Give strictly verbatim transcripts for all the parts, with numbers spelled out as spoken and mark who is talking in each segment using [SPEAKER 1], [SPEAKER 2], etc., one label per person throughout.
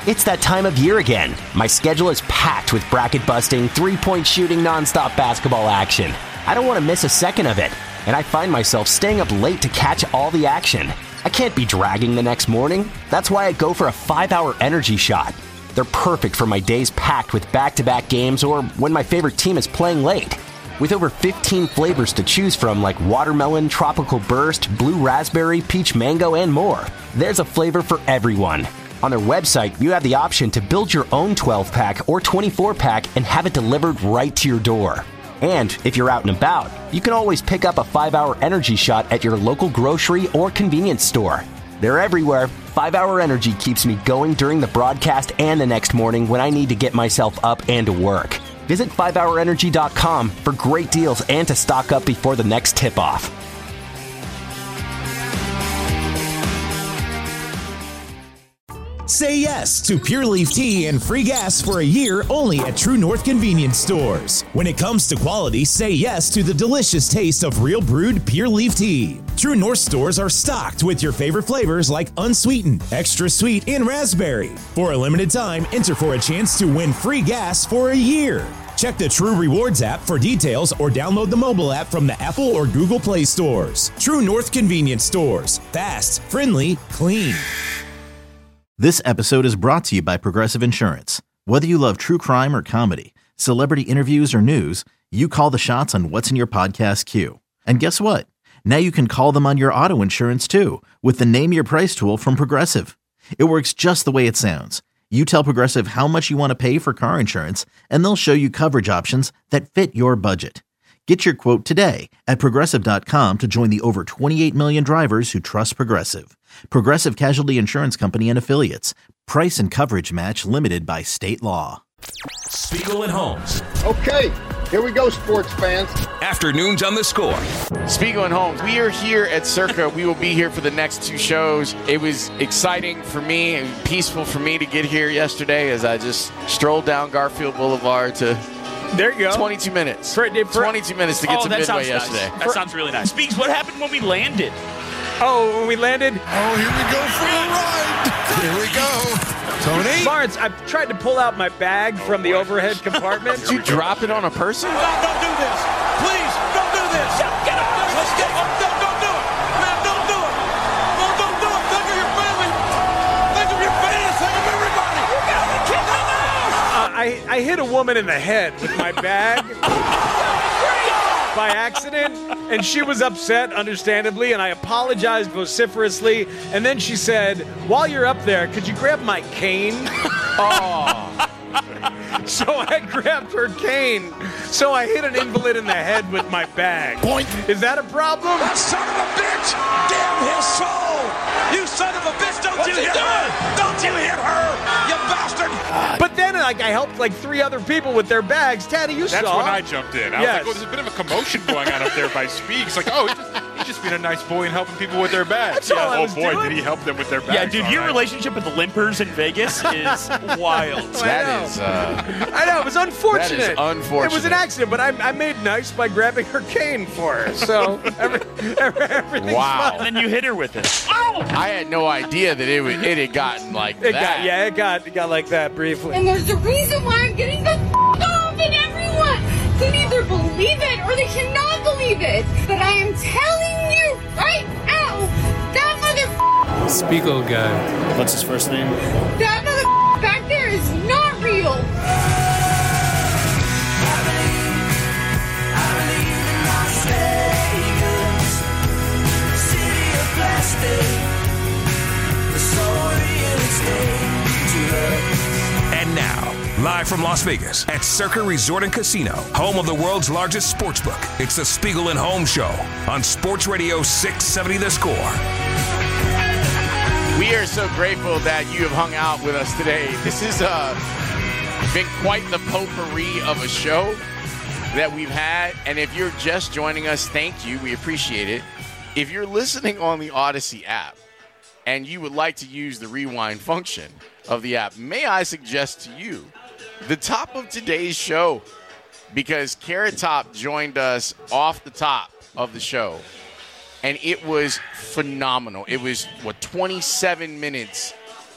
[SPEAKER 1] It's that time of year again. My schedule is packed with bracket-busting, three-point shooting, nonstop basketball action. I don't want to miss a second of it, and I find myself staying up late to catch all the action. I can't be dragging the next morning. That's why I go for a five-hour energy shot. They're perfect for my days packed with back-to-back games or when my favorite team is playing late. With over fifteen flavors to choose from like watermelon, tropical burst, blue raspberry, peach mango, and more, there's a flavor for everyone. On their website, you have the option to build your own twelve-pack or twenty-four pack and have it delivered right to your door. And if you're out and about, you can always pick up a five-hour energy shot at your local grocery or convenience store. They're everywhere. five-hour Energy keeps me going during the broadcast and the next morning when I need to get myself up and to work. Visit five hour energy dot com for great deals and to stock up before the next tip-off.
[SPEAKER 2] Say yes to Pure Leaf Tea and free gas for a year only at True North Convenience Stores. When it comes to quality, say yes to the delicious taste of real brewed Pure Leaf Tea. True North stores are stocked with your favorite flavors like unsweetened, extra sweet, and raspberry. For a limited time, enter for a chance to win free gas for a year. Check the True Rewards app for details or download the mobile app from the Apple or Google Play stores. True North Convenience Stores. Fast, friendly, clean.
[SPEAKER 3] This episode is brought to you by Progressive Insurance. Whether you love true crime or comedy, celebrity interviews or news, you call the shots on what's in your podcast queue. And guess what? Now you can call them on your auto insurance too with the Name Your Price tool from Progressive. It works just the way it sounds. You tell Progressive how much you want to pay for car insurance, and they'll show you coverage options that fit your budget. Get your quote today at Progressive dot com to join the over twenty-eight million drivers who trust Progressive. Progressive Casualty Insurance Company and Affiliates. Price and coverage match limited by state law.
[SPEAKER 4] Spiegel and Holmes.
[SPEAKER 5] Okay, here we go, sports fans.
[SPEAKER 4] Afternoons on the Score.
[SPEAKER 6] Spiegel and Holmes, we are here at Circa. We will be here for the next two shows. It was exciting for me and peaceful for me to get here yesterday as I just strolled down Garfield Boulevard to...
[SPEAKER 7] There you go.
[SPEAKER 6] twenty-two minutes.
[SPEAKER 7] For, for,
[SPEAKER 6] twenty-two minutes to get
[SPEAKER 8] oh,
[SPEAKER 6] to
[SPEAKER 8] that
[SPEAKER 6] Midway
[SPEAKER 8] sounds
[SPEAKER 6] yesterday.
[SPEAKER 8] Nice. That sounds really nice. Speaks, what happened when we landed?
[SPEAKER 7] Oh, when we landed?
[SPEAKER 9] Oh, here we go for the ride. Here we go. Tony?
[SPEAKER 7] Lawrence, I tried to pull out my bag from the overhead compartment.
[SPEAKER 6] Did you drop it on a person?
[SPEAKER 8] No, don't do this. Please, don't do this. Get up. Let's get up. Don't, don't do it. Man, don't do it. No, don't do it. Think of your family. Think of your fans. Think of everybody. You got the kid in the house.
[SPEAKER 7] Uh, I, I hit a woman in the head with my bag. By accident, and she was upset, understandably, and I apologized vociferously, and then she said, while you're up there, could you grab my cane?
[SPEAKER 6] Oh.
[SPEAKER 7] So I grabbed her cane. So I hit an invalid in the head with my bag.
[SPEAKER 9] Point.
[SPEAKER 7] Is that a problem?
[SPEAKER 8] That son of a bitch! Damn his soul! You son of a bitch, don't What's you hit doing? her! Don't you hit her, you bastard!
[SPEAKER 7] But then, like, I helped like three other people with their bags. Taddy, you
[SPEAKER 10] That's
[SPEAKER 7] saw.
[SPEAKER 10] when I jumped in. I
[SPEAKER 7] yes.
[SPEAKER 10] was like, oh, there's a bit of a commotion going on up there by Speaks. Like, oh, he's just, he's just being a nice boy and helping people with their bags.
[SPEAKER 7] That's all I
[SPEAKER 10] oh,
[SPEAKER 7] was
[SPEAKER 10] boy,
[SPEAKER 7] doing.
[SPEAKER 10] did he help them with their bags.
[SPEAKER 8] Yeah, dude,
[SPEAKER 10] all
[SPEAKER 8] your
[SPEAKER 10] right.
[SPEAKER 8] relationship with the limpers in Vegas is wild.
[SPEAKER 6] That is, uh...
[SPEAKER 7] I know, it was unfortunate.
[SPEAKER 6] That is unfortunate.
[SPEAKER 7] It was an accident, but I, I made nice by grabbing her cane for her. So, every, every, everything's
[SPEAKER 6] Wow.
[SPEAKER 7] fine.
[SPEAKER 8] And then you hit her with it. Oh!
[SPEAKER 6] I had no idea that it, was, it had gotten like
[SPEAKER 7] It
[SPEAKER 6] that.
[SPEAKER 7] got, yeah, it got, it got like that briefly.
[SPEAKER 11] And there's a reason why I'm getting the f*** off, and everyone can either believe it or they cannot believe it. But I am telling you right now, that mother
[SPEAKER 12] Spiegel guy.
[SPEAKER 8] What's his first name?
[SPEAKER 11] that mother back there is not real.
[SPEAKER 4] And now, live from Las Vegas at Circa Resort and Casino, home of the world's largest sportsbook, it's the Spiegel and Holmes Show on Sports Radio six seventy The Score.
[SPEAKER 6] We are so grateful that you have hung out with us today. This has uh, been quite the potpourri of a show that we've had. And if you're just joining us, thank you. We appreciate it. If you're listening on the Odyssey app and you would like to use the rewind function of the app, may I suggest to you the top of today's show, because Carrot Top joined us off the top of the show. And it was phenomenal. It was, what, twenty-seven minutes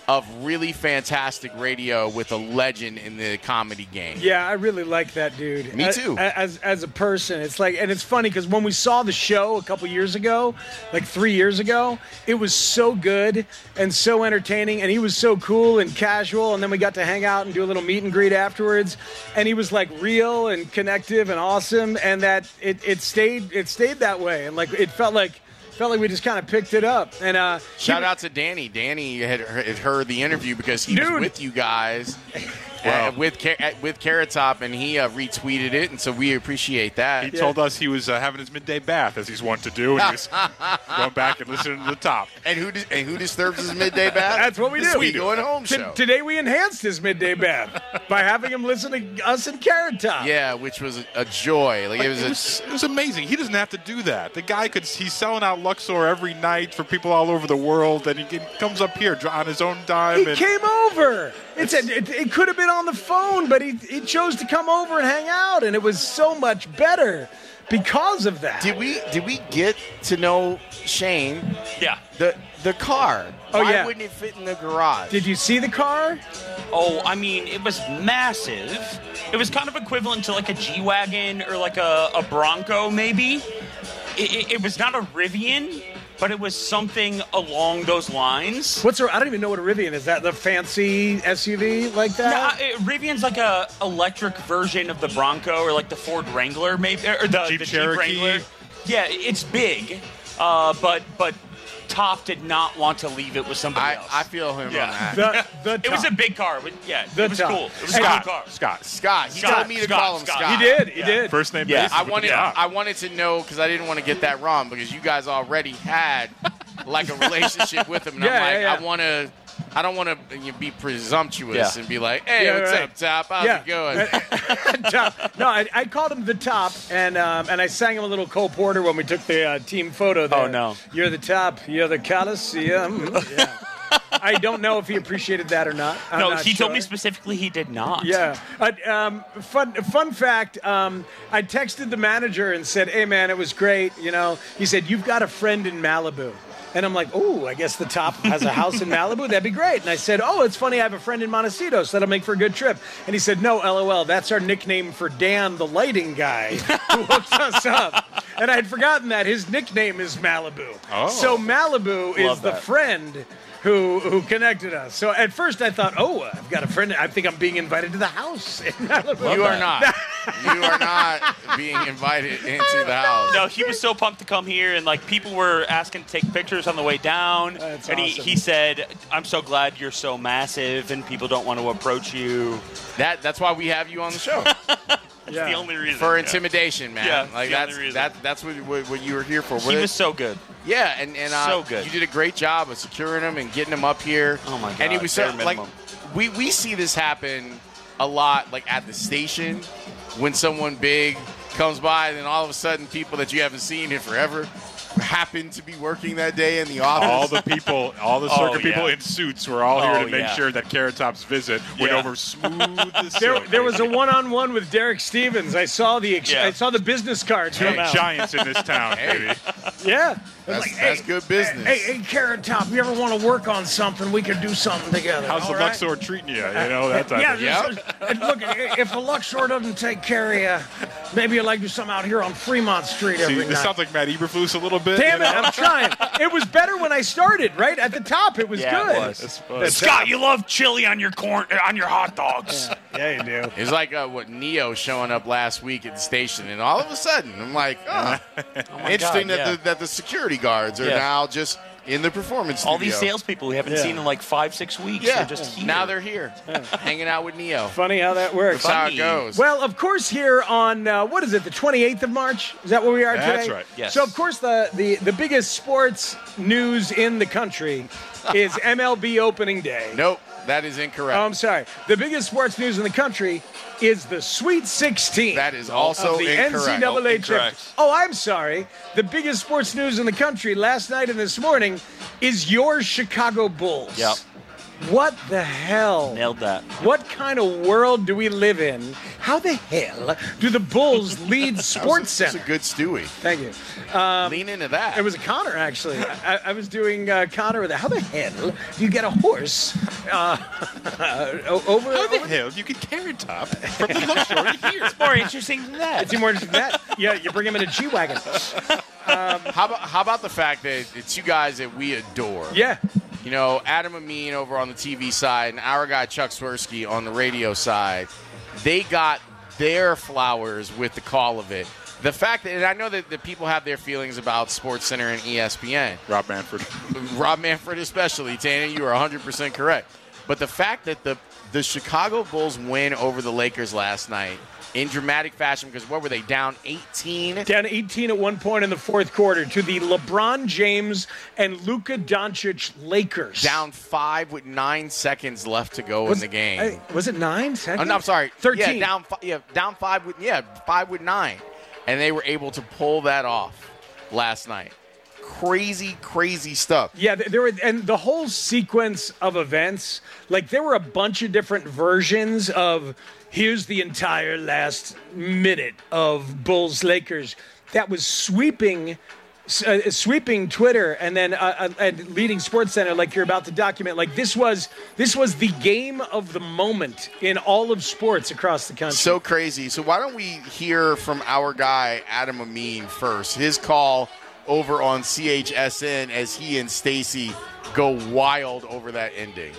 [SPEAKER 6] of really fantastic radio with a legend in the comedy game.
[SPEAKER 7] Yeah, I really like that dude.
[SPEAKER 6] Me too.
[SPEAKER 7] As as a person, it's like, and it's funny because when we saw the show a couple years ago, like three years ago, it was so good and so entertaining, and he was so cool and casual, and then we got to hang out and do a little meet and greet afterwards, and he was like real and connective and awesome, and that it, it stayed it stayed that way, and like it felt like. Felt like we just kind of picked it up. And uh,
[SPEAKER 6] shout out to Danny. Danny had, had heard the interview because he
[SPEAKER 7] Dude.
[SPEAKER 6] was with you guys
[SPEAKER 10] Wow.
[SPEAKER 6] uh, with Car- with Carrot Top, and he uh, retweeted it, and so we appreciate that.
[SPEAKER 10] He told us he was uh, having his midday bath, as he's wont to do, and he was going back and listening to the top.
[SPEAKER 6] And who dis- and who disturbs his midday bath?
[SPEAKER 7] That's what we
[SPEAKER 6] The
[SPEAKER 7] do.
[SPEAKER 6] Sweet Going Home
[SPEAKER 7] T-
[SPEAKER 6] show.
[SPEAKER 7] Today we enhanced his midday bath by having him listen to us and Carrot Top.
[SPEAKER 6] Yeah, which was a, a joy. Like it was,
[SPEAKER 10] it,
[SPEAKER 6] a,
[SPEAKER 10] was, it was amazing. He doesn't have to do that. The guy could. He's selling out Luxor every night for people all over the world, and he can, comes up here on his own dime.
[SPEAKER 7] He
[SPEAKER 10] and
[SPEAKER 7] came over. It's a, it, it could have been on the phone, but he, he chose to come over and hang out, and it was so much better because of that.
[SPEAKER 6] Did we did we get to know Shane?
[SPEAKER 12] Yeah.
[SPEAKER 6] The the car.
[SPEAKER 7] Oh,
[SPEAKER 6] Why
[SPEAKER 7] yeah.
[SPEAKER 6] wouldn't it fit in the garage?
[SPEAKER 7] Did you see the car?
[SPEAKER 12] Oh, I mean, it was massive. It was kind of equivalent to like a G-Wagon or like a, a Bronco, maybe. It, it, it was not a Rivian, but it was something along those lines.
[SPEAKER 7] What's a, I don't even know what a Rivian is. That the fancy S U V like that?
[SPEAKER 12] Nah, it, Rivian's like a electric version of the Bronco or like the Ford Wrangler, maybe, or the
[SPEAKER 10] Jeep
[SPEAKER 12] the
[SPEAKER 10] Cherokee.
[SPEAKER 12] Jeep Wrangler. Yeah, it's big, uh, but but Top did not want to leave it with somebody
[SPEAKER 6] I,
[SPEAKER 12] else.
[SPEAKER 6] I feel him
[SPEAKER 12] Yeah.
[SPEAKER 6] on that.
[SPEAKER 7] The, the
[SPEAKER 12] It was
[SPEAKER 7] top.
[SPEAKER 12] a big car, but yeah,
[SPEAKER 7] The
[SPEAKER 12] it was
[SPEAKER 7] top.
[SPEAKER 12] cool. It was
[SPEAKER 10] Scott.
[SPEAKER 12] a cool car.
[SPEAKER 10] Scott.
[SPEAKER 6] Scott. He
[SPEAKER 12] Scott,
[SPEAKER 6] told me to
[SPEAKER 12] Scott,
[SPEAKER 6] call him
[SPEAKER 12] Scott.
[SPEAKER 6] Scott.
[SPEAKER 7] He did. He
[SPEAKER 12] Yeah.
[SPEAKER 7] did.
[SPEAKER 10] First name
[SPEAKER 12] Yeah.
[SPEAKER 10] basis
[SPEAKER 6] I
[SPEAKER 10] with
[SPEAKER 6] wanted
[SPEAKER 10] the top.
[SPEAKER 6] I wanted to know because I didn't want to get that wrong because you guys already had like a relationship with him, and
[SPEAKER 7] Yeah,
[SPEAKER 6] I'm like,
[SPEAKER 7] yeah, yeah.
[SPEAKER 6] I want to. I don't want to be presumptuous
[SPEAKER 12] Yeah.
[SPEAKER 6] and be like, "Hey,
[SPEAKER 7] Yeah,
[SPEAKER 6] what's
[SPEAKER 7] right.
[SPEAKER 6] up, Top? How's
[SPEAKER 7] Yeah.
[SPEAKER 6] it going?"
[SPEAKER 7] Top. No, I, I called him the Top, and um, and I sang him a little Cole Porter when we took the uh, team photo there.
[SPEAKER 12] Oh, no.
[SPEAKER 7] You're the top. You're the Coliseum. Yeah. I don't know if he appreciated that or not. I'm
[SPEAKER 12] No,
[SPEAKER 7] not
[SPEAKER 12] he told
[SPEAKER 7] sure.
[SPEAKER 12] me specifically he did not.
[SPEAKER 7] Yeah. Uh, um, fun fun fact, um, I texted the manager and said, hey, man, it was great. You know, he said, you've got a friend in Malibu. And I'm like, oh, I guess the Top has a house in Malibu. That'd be great. And I said, oh, it's funny. I have a friend in Montecito, so that'll make for a good trip. And he said, no, LOL. That's our nickname for Dan, the lighting guy who hooked us up. And I had forgotten that his nickname is Malibu.
[SPEAKER 10] Oh.
[SPEAKER 7] So Malibu is
[SPEAKER 12] Love
[SPEAKER 7] the
[SPEAKER 12] that.
[SPEAKER 7] friend who who connected us. So at first I thought, oh, I've got a friend. I think I'm being invited to the house in Malibu.
[SPEAKER 6] You are not. You are not being invited into the house.
[SPEAKER 12] No, he was so pumped to come here, and like people were asking to take pictures on the way down.
[SPEAKER 7] That's
[SPEAKER 12] and
[SPEAKER 7] awesome.
[SPEAKER 12] he, he said, "I'm so glad you're so massive, and people don't want to approach you."
[SPEAKER 6] That that's why we have you on the show
[SPEAKER 12] That's
[SPEAKER 7] Yeah.
[SPEAKER 12] the only reason.
[SPEAKER 6] for
[SPEAKER 12] Yeah.
[SPEAKER 6] intimidation, man.
[SPEAKER 12] Yeah,
[SPEAKER 6] like
[SPEAKER 12] the
[SPEAKER 6] that's
[SPEAKER 12] only reason.
[SPEAKER 6] that that's what, what what you were here for.
[SPEAKER 12] He was so good.
[SPEAKER 6] Yeah, and and uh,
[SPEAKER 12] So good.
[SPEAKER 6] you did a great job of securing him and getting him up here.
[SPEAKER 12] Oh, my
[SPEAKER 6] And he
[SPEAKER 12] God,
[SPEAKER 6] was so
[SPEAKER 12] bare
[SPEAKER 6] like
[SPEAKER 12] minimum.
[SPEAKER 6] we we see this happen a lot, like at the station when someone big comes by, and then all of a sudden people that you haven't seen in forever happen to be working that day in the office.
[SPEAKER 10] All the people, all the
[SPEAKER 12] Oh,
[SPEAKER 10] circuit
[SPEAKER 12] yeah.
[SPEAKER 10] people in suits were all here
[SPEAKER 12] Oh,
[SPEAKER 10] to make
[SPEAKER 12] yeah.
[SPEAKER 10] sure that Carrot Top's visit went
[SPEAKER 12] Yeah.
[SPEAKER 10] over smooth as
[SPEAKER 7] There,
[SPEAKER 10] silk.
[SPEAKER 7] there was a one-on-one with Derek Stevens. I saw the ex-
[SPEAKER 12] Yeah.
[SPEAKER 7] I saw the business cards
[SPEAKER 10] Two
[SPEAKER 7] come out.
[SPEAKER 10] giants in this town,
[SPEAKER 6] Hey.
[SPEAKER 10] baby.
[SPEAKER 7] Yeah.
[SPEAKER 6] That's,
[SPEAKER 7] Like,
[SPEAKER 6] that's
[SPEAKER 7] hey,
[SPEAKER 6] good business.
[SPEAKER 7] Hey, hey, Carrot Top, you ever want to work on something? We could do something together.
[SPEAKER 10] How's
[SPEAKER 7] all
[SPEAKER 10] the
[SPEAKER 7] right?
[SPEAKER 10] Luxor treating you? You know, that type
[SPEAKER 7] Yeah,
[SPEAKER 10] of
[SPEAKER 6] Yep.
[SPEAKER 7] just- and look, if the Luxor doesn't take care of you, maybe you'd like to do something out here on Fremont Street
[SPEAKER 10] See,
[SPEAKER 7] every
[SPEAKER 10] this
[SPEAKER 7] night.
[SPEAKER 10] sounds like Matt Eberflus a little bit.
[SPEAKER 7] Damn
[SPEAKER 10] you
[SPEAKER 7] it,
[SPEAKER 10] know?
[SPEAKER 7] I'm trying. It was better when I started, right? At the top, it was
[SPEAKER 12] Yeah, it
[SPEAKER 7] good.
[SPEAKER 12] was.
[SPEAKER 10] It's fun.
[SPEAKER 7] That's-
[SPEAKER 12] Scott, you love chili on your corn on your hot dogs.
[SPEAKER 7] Yeah, you do.
[SPEAKER 6] It's like uh, what Neo showing up last week at the station, and all of a sudden, I'm like, oh, interesting
[SPEAKER 12] God,
[SPEAKER 6] that
[SPEAKER 12] yeah.
[SPEAKER 6] the that the security guards are
[SPEAKER 12] Yeah.
[SPEAKER 6] now just in the performance
[SPEAKER 12] All
[SPEAKER 6] studio.
[SPEAKER 12] these salespeople we haven't
[SPEAKER 7] Yeah.
[SPEAKER 12] seen in like five, six weeks.
[SPEAKER 6] yeah,
[SPEAKER 12] They're just here.
[SPEAKER 6] now they're here, hanging out with Neo.
[SPEAKER 7] Funny how that works.
[SPEAKER 6] That's how it
[SPEAKER 12] Funny.
[SPEAKER 6] goes.
[SPEAKER 7] Well, of course, here on uh, what is it, the twenty-eighth of March? Is that where we are
[SPEAKER 10] That's
[SPEAKER 7] today?
[SPEAKER 10] right.
[SPEAKER 12] Yes.
[SPEAKER 7] So, of course, the, the the biggest sports news in the country is M L B opening day.
[SPEAKER 6] Nope, that is incorrect.
[SPEAKER 7] Oh, I'm sorry. The biggest sports news in the country is the Sweet sixteen.
[SPEAKER 6] That is also
[SPEAKER 7] of the
[SPEAKER 6] incorrect.
[SPEAKER 7] N C double A
[SPEAKER 12] Incorrect.
[SPEAKER 7] champions. Oh, I'm sorry. The biggest sports news in the country last night and this morning is your Chicago Bulls.
[SPEAKER 12] Yep.
[SPEAKER 7] What the hell?
[SPEAKER 12] Nailed that.
[SPEAKER 7] What kind of world do we live in? how the hell do the Bulls lead Sports Center?
[SPEAKER 6] That's a good Stewie.
[SPEAKER 7] Thank you. Um,
[SPEAKER 6] Lean into that.
[SPEAKER 7] It was a Connor, actually. I, I was doing uh, Connor with it. How the hell do you get a horse uh, over?
[SPEAKER 10] How the
[SPEAKER 7] over?
[SPEAKER 10] hell do you get Carrot Top from the Luxor to here?
[SPEAKER 12] It's more interesting than that.
[SPEAKER 7] It's more interesting than that. Yeah, you bring him in a G-Wagon. Um,
[SPEAKER 6] how, about, how about the fact that it's you guys that we adore?
[SPEAKER 7] Yeah.
[SPEAKER 6] You know, Adam Amin over on the T V side and our guy Chuck Swirsky on the radio side, they got their flowers with the call of it. The fact that, and I know that, that people have their feelings about SportsCenter and E S P N.
[SPEAKER 10] Rob Manfred.
[SPEAKER 6] Rob Manfred especially. Tana, you are one hundred percent correct. But the fact that the, the Chicago Bulls win over the Lakers last night in dramatic fashion, because what were they, down eighteen?
[SPEAKER 7] Down eighteen at one point in the fourth quarter to the LeBron James and Luka Doncic Lakers.
[SPEAKER 6] Down five with nine seconds left to go
[SPEAKER 7] was,
[SPEAKER 6] in the game.
[SPEAKER 7] I, was it nine seconds?
[SPEAKER 6] Oh, no, I'm sorry.
[SPEAKER 7] thirteen.
[SPEAKER 6] Yeah, down, yeah, down five with, yeah, five with nine. And they were able to pull that off last night. Crazy, crazy stuff.
[SPEAKER 7] Yeah, there were, and the whole sequence of events, like there were a bunch of different versions of here's the entire last minute of Bulls Lakers that was sweeping uh, sweeping Twitter and then uh, uh, and leading SportsCenter, like you're about to document. Like this was this was the game of the moment in all of sports across the country.
[SPEAKER 6] So crazy. So why don't we hear from our guy Adam Amin first? His call over on C H S N as he and Stacy go wild over that ending.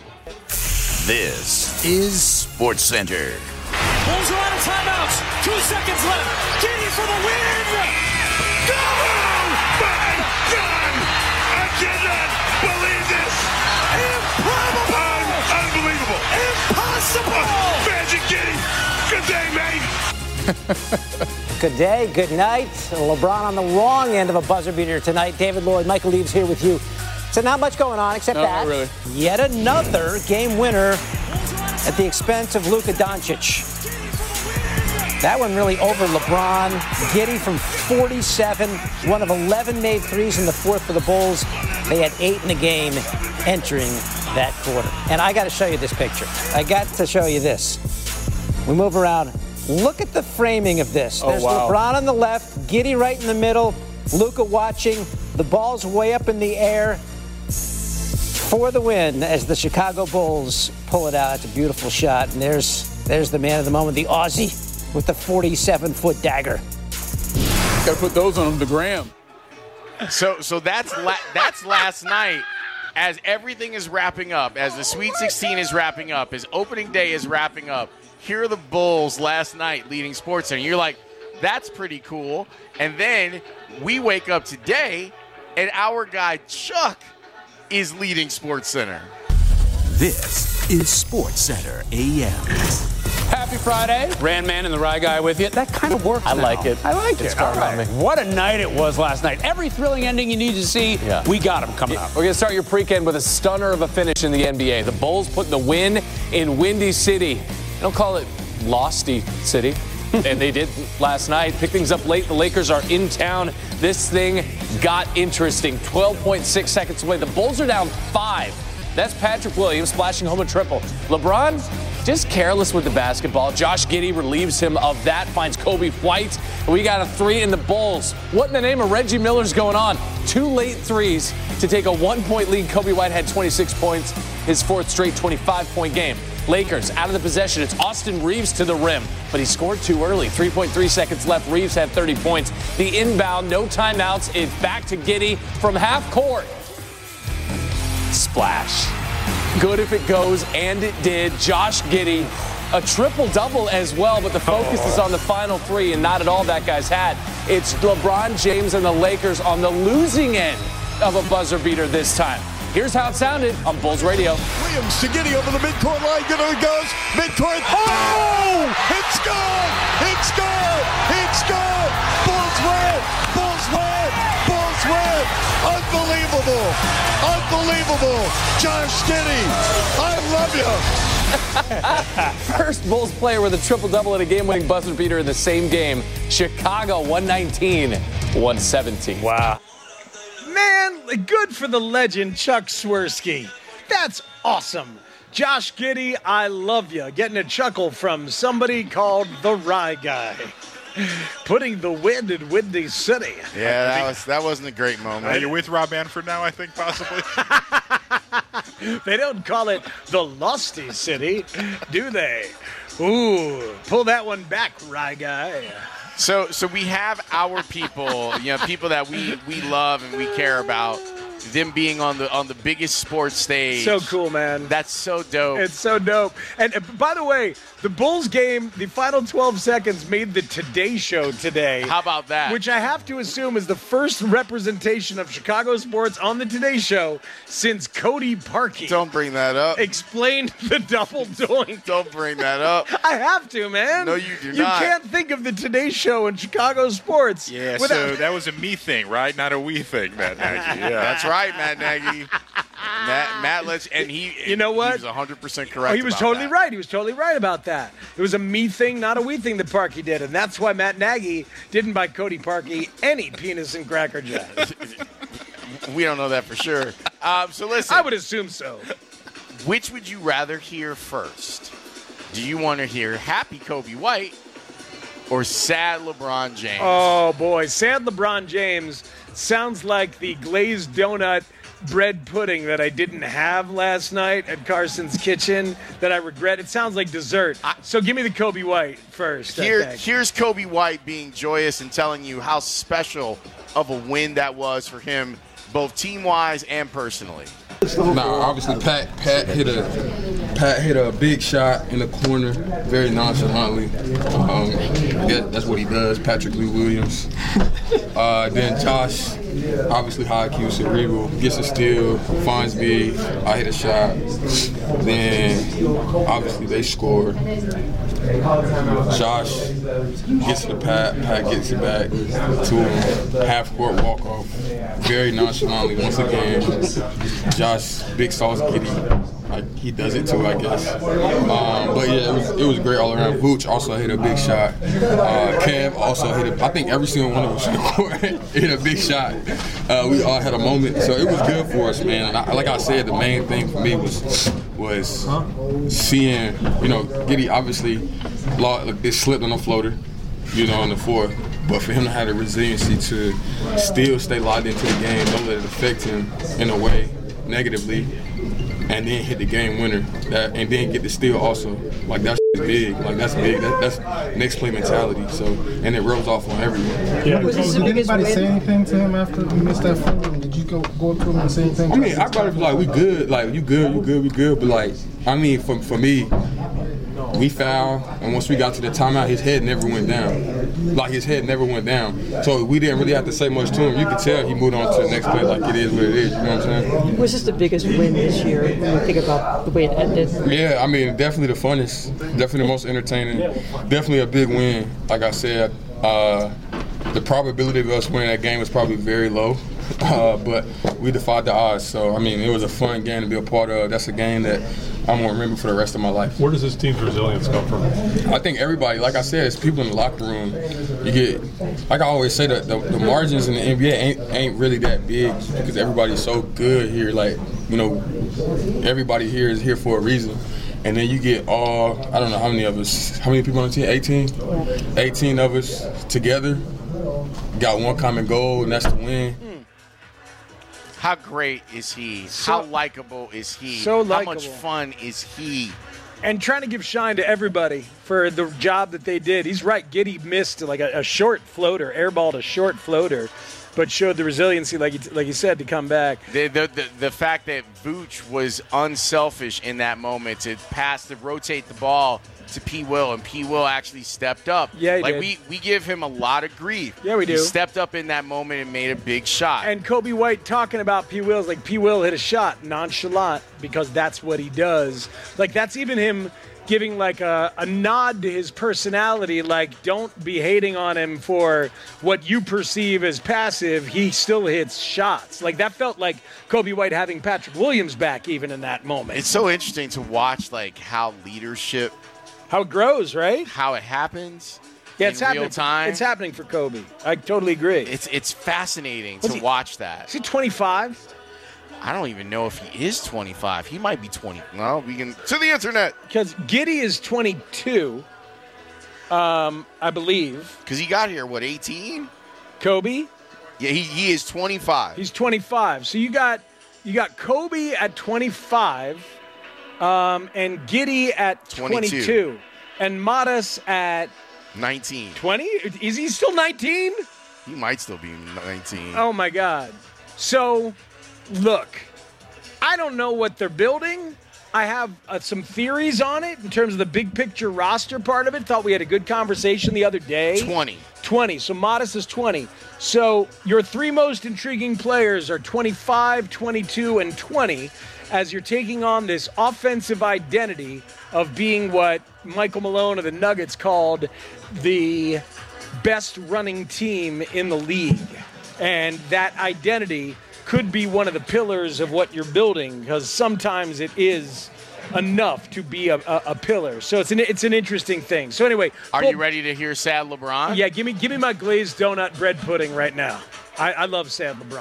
[SPEAKER 13] This is SportsCenter.
[SPEAKER 8] Bulls are out of timeouts. Two seconds left. Giddy for the win. Go! My God! I cannot believe this. Improbable! Unbelievable! Impossible! Magic Giddy. Good day, mate.
[SPEAKER 14] Good day, good night. LeBron on the wrong end of a buzzer beater tonight. David Lloyd, Michael Leaves here with you. So not much going on except
[SPEAKER 15] no,
[SPEAKER 14] that.
[SPEAKER 15] Not really.
[SPEAKER 14] Yet another game winner at the expense of Luka Doncic. That one really over LeBron. Giddy from forty-seven, one of eleven made threes in the fourth for the Bulls. They had eight in the game entering that quarter. And I got to show you this picture. I got to show you this. We move around. Look at the framing of this.
[SPEAKER 15] Oh,
[SPEAKER 14] There's
[SPEAKER 15] wow.
[SPEAKER 14] LeBron on the left, Giddy right in the middle, Luka watching. The ball's way up in the air for the win as the Chicago Bulls pull it out. It's a beautiful shot. And there's there's the man of the moment, the Aussie with the forty-seven-foot dagger.
[SPEAKER 15] Got to put those on the gram.
[SPEAKER 6] So so that's la- that's last night. As everything is wrapping up, as the Sweet sixteen is wrapping up, as opening day is wrapping up, here are the Bulls last night leading SportsCenter. You're like, that's pretty cool. And then we wake up today, and our guy Chuck is leading SportsCenter.
[SPEAKER 13] This is SportsCenter A M.
[SPEAKER 16] Happy Friday. Randman and the Rye Guy with you. That kind of works
[SPEAKER 15] I
[SPEAKER 16] now.
[SPEAKER 15] like it.
[SPEAKER 16] I like
[SPEAKER 15] It's
[SPEAKER 16] it. All
[SPEAKER 15] growing on
[SPEAKER 16] right.
[SPEAKER 15] me.
[SPEAKER 16] What a night it was last night. Every thrilling ending you need to see,
[SPEAKER 15] Yeah.
[SPEAKER 16] we got them coming up.
[SPEAKER 15] We're going to start your pre-game with a stunner of a finish in the N B A. The Bulls put the win in Windy City. They don't call it Losty City. And they did last night. Pick things up late. The Lakers are in town. This thing got interesting. twelve point six seconds away. The Bulls are down five. That's Patrick Williams splashing home a triple. LeBron, just careless with the basketball. Josh Giddey relieves him of that, finds Kobe White. And we got a three in the Bulls. What in the name of Reggie Miller's going on? Two late threes to take a one-point lead. Kobe White had twenty-six points, his fourth straight twenty-five-point game. Lakers out of the possession. It's Austin Reeves to the rim, but he scored too early. three point three seconds left. Reeves had thirty points. The inbound, no timeouts. It's back to Giddey from half court. Splash. Good if it goes, and it did. Josh Giddey, a triple-double as well, but the focus is on the final three and not at all that guy's had. It's LeBron James and the Lakers on the losing end of a buzzer beater this time. Here's how it sounded on Bulls Radio.
[SPEAKER 8] Williams to Giddy over the midcourt line. There it goes. Midcourt. Oh! It's good! It's good! It's good! Bulls win! Bulls win! Bulls win! Unbelievable! Unbelievable! Josh Giddey, I love you!
[SPEAKER 15] First Bulls player with a triple-double and a game-winning buzzer beater in the same game. Chicago, one nineteen, one seventeen.
[SPEAKER 7] Wow. Man, good for the legend Chuck Swirsky. That's awesome. Josh Giddey, I love you. Getting a chuckle from somebody called the Rye Guy. Putting the wind in Windy City.
[SPEAKER 6] Yeah, that was that wasn't a great moment.
[SPEAKER 10] Are you with Rob Manfred now, I think, possibly?
[SPEAKER 7] They don't call it the Losty City, do they? Ooh, pull that one back, Rye Guy.
[SPEAKER 6] So so we have our people, you know, people that we, we love and we care about. Them being on the on the biggest sports stage.
[SPEAKER 7] So cool, man.
[SPEAKER 6] That's so dope.
[SPEAKER 7] It's so dope. And uh, by the way, the Bulls game, the final twelve seconds made the Today Show today.
[SPEAKER 6] How about that?
[SPEAKER 7] Which I have to assume is the first representation of Chicago sports on the Today Show since Cody Parkey.
[SPEAKER 6] Don't bring that up.
[SPEAKER 7] Explained the double doink.
[SPEAKER 6] Don't bring that up.
[SPEAKER 7] I have to, man.
[SPEAKER 6] No, you do
[SPEAKER 7] you
[SPEAKER 6] not.
[SPEAKER 7] You can't think of the Today Show in Chicago sports.
[SPEAKER 10] Yeah,
[SPEAKER 7] without-
[SPEAKER 10] so that was a me thing, right? Not a we thing, Matt Nagy. Yeah,
[SPEAKER 6] that's right. Right, Matt Nagy. Matt, Matt let's and he.
[SPEAKER 7] You know what?
[SPEAKER 6] He was one hundred percent correct.
[SPEAKER 7] Oh, he was
[SPEAKER 6] about
[SPEAKER 7] totally
[SPEAKER 6] that.
[SPEAKER 7] right. He was totally right about that. It was a me thing, not a we thing that Parkey did, and that's why Matt Nagy didn't buy Cody Parkey any penis and Cracker Jack.
[SPEAKER 6] We don't know that for sure. Um, so listen.
[SPEAKER 7] I would assume so.
[SPEAKER 6] Which would you rather hear first? Do you want to hear Happy Kobe White or Sad LeBron James?
[SPEAKER 7] Oh boy, sad LeBron James sounds like the glazed donut bread pudding that I didn't have last night at Carson's Kitchen that I regret. It sounds like dessert. So give me the Kobe White first.
[SPEAKER 6] Here,
[SPEAKER 7] I think.
[SPEAKER 6] here's Kobe White being joyous and telling you how special of a win that was for him, both team-wise and personally.
[SPEAKER 17] Nah, obviously Pat Pat hit a Pat hit a big shot in the corner, very nonchalantly. Um, yeah, that's what he does. Patrick Lee Williams. Uh, then Josh, obviously high I Q, cerebral, gets a steal, finds me. I hit a shot. Then obviously they scored. Josh gets to Pat. Pat gets it back to him. Half court walk off, very nonchalantly once again. Josh, big sauce Giddey, like he does it too, I guess. Um, but yeah, it was it was great all around. Vooch also hit a big shot. Uh, Kev also hit a. I think every single one of us hit a big shot. Uh, we all had a moment, so it was good for us, man. And I, like I said, the main thing for me was was seeing, you know, Giddey obviously lost, it slipped on the floater, you know, on the fourth. But for him to have the resiliency to still stay locked into the game, don't let it affect him in a way negatively, and then hit the game winner, that, and then get the steal also. Like, that's big. Like, that's big. That, that's next play mentality. So, and it rolls off on everyone.
[SPEAKER 18] Yeah. Was this Did anybody say anything to him after he missed that front? Did you go go up to him and say anything?
[SPEAKER 17] I mean, I brought it like, we good. Like, you good, you good, we good. But, like, I mean, for, for me, we fouled, and once we got to the timeout, his head never went down. Like, his head never went down. So we didn't really have to say much to him. You could tell he moved on to the next play like it is what it is. You know what I'm saying?
[SPEAKER 19] Was this the biggest win this year when you think about the way it ended?
[SPEAKER 17] Yeah, I mean, definitely the funnest. Definitely the most entertaining. Definitely a big win. Like I said, uh, the probability of us winning that game was probably very low. Uh, but we defied the odds. So, I mean, it was a fun game to be a part of. That's a game that I'm going to remember for the rest of my life.
[SPEAKER 20] Where does this team's resilience come from?
[SPEAKER 17] I think everybody, like I said, it's people in the locker room. You get, like I always say, that the, the margins in the N B A ain't, ain't really that big because everybody's so good here. Like, you know, everybody here is here for a reason. And then you get all, I don't know how many of us, how many people on the team? eighteen? eighteen of us together. Got one common goal, and that's to win.
[SPEAKER 6] How great is he?
[SPEAKER 7] So,
[SPEAKER 6] How likable is he?
[SPEAKER 7] So
[SPEAKER 6] How
[SPEAKER 7] likable.
[SPEAKER 6] much fun is he?
[SPEAKER 7] And trying to give shine to everybody for the job that they did. He's right. Giddey missed like a, a short floater, airballed a short floater, but showed the resiliency, like he, like he said, to come back.
[SPEAKER 6] The, the, the, the fact that Vooch was unselfish in that moment to pass, to rotate the ball to P. Will, and P. Will actually stepped up.
[SPEAKER 7] Yeah, he
[SPEAKER 6] like
[SPEAKER 7] did.
[SPEAKER 6] we we give him a lot of grief.
[SPEAKER 7] Yeah, we do.
[SPEAKER 6] He stepped up in that moment and made a big shot.
[SPEAKER 7] And Kobe White talking about P. Will's like P. Will hit a shot nonchalant because that's what he does. Like that's even him giving like a, a nod to his personality, like don't be hating on him for what you perceive as passive. He still hits shots. Like that felt like Kobe White having Patrick Williams back even in that moment.
[SPEAKER 6] It's so interesting to watch like how leadership,
[SPEAKER 7] how it grows, right?
[SPEAKER 6] How it happens.
[SPEAKER 7] Yeah, it's
[SPEAKER 6] in
[SPEAKER 7] happening.
[SPEAKER 6] real time.
[SPEAKER 7] It's happening for Kobe. I totally agree.
[SPEAKER 6] It's it's fascinating
[SPEAKER 7] What's
[SPEAKER 6] to
[SPEAKER 7] he,
[SPEAKER 6] watch that.
[SPEAKER 7] Is he twenty-five?
[SPEAKER 6] I don't even know if he is twenty-five. He might be twenty. Well, we can to the internet
[SPEAKER 7] because Giddey is twenty-two, um, I believe.
[SPEAKER 6] Because he got here what eighteen?
[SPEAKER 7] Kobe.
[SPEAKER 6] Yeah, he, he is twenty-five.
[SPEAKER 7] He's twenty-five. So you got you got Kobe at twenty-five, um, and Giddey at twenty-two, twenty-two. And Matas at
[SPEAKER 6] nineteen.
[SPEAKER 7] twenty? Is he still nineteen?
[SPEAKER 6] He might still be nineteen.
[SPEAKER 7] Oh my God. So, look, I don't know what they're building. I have uh, some theories on it in terms of the big picture roster part of it. Thought we had a good conversation the other day.
[SPEAKER 6] twenty.
[SPEAKER 7] twenty. So Modest is twenty. So your three most intriguing players are twenty-five, twenty-two, and twenty as you're taking on this offensive identity of being what Michael Malone of the Nuggets called the best running team in the league. And that identity could be one of the pillars of what you're building, because sometimes it is enough to be a, a, a pillar. So it's an it's an interesting thing. So anyway,
[SPEAKER 6] are
[SPEAKER 7] well,
[SPEAKER 6] you ready to hear Sad LeBron?
[SPEAKER 7] Yeah, give me give me my glazed donut bread pudding right now. I, I love Sad LeBron.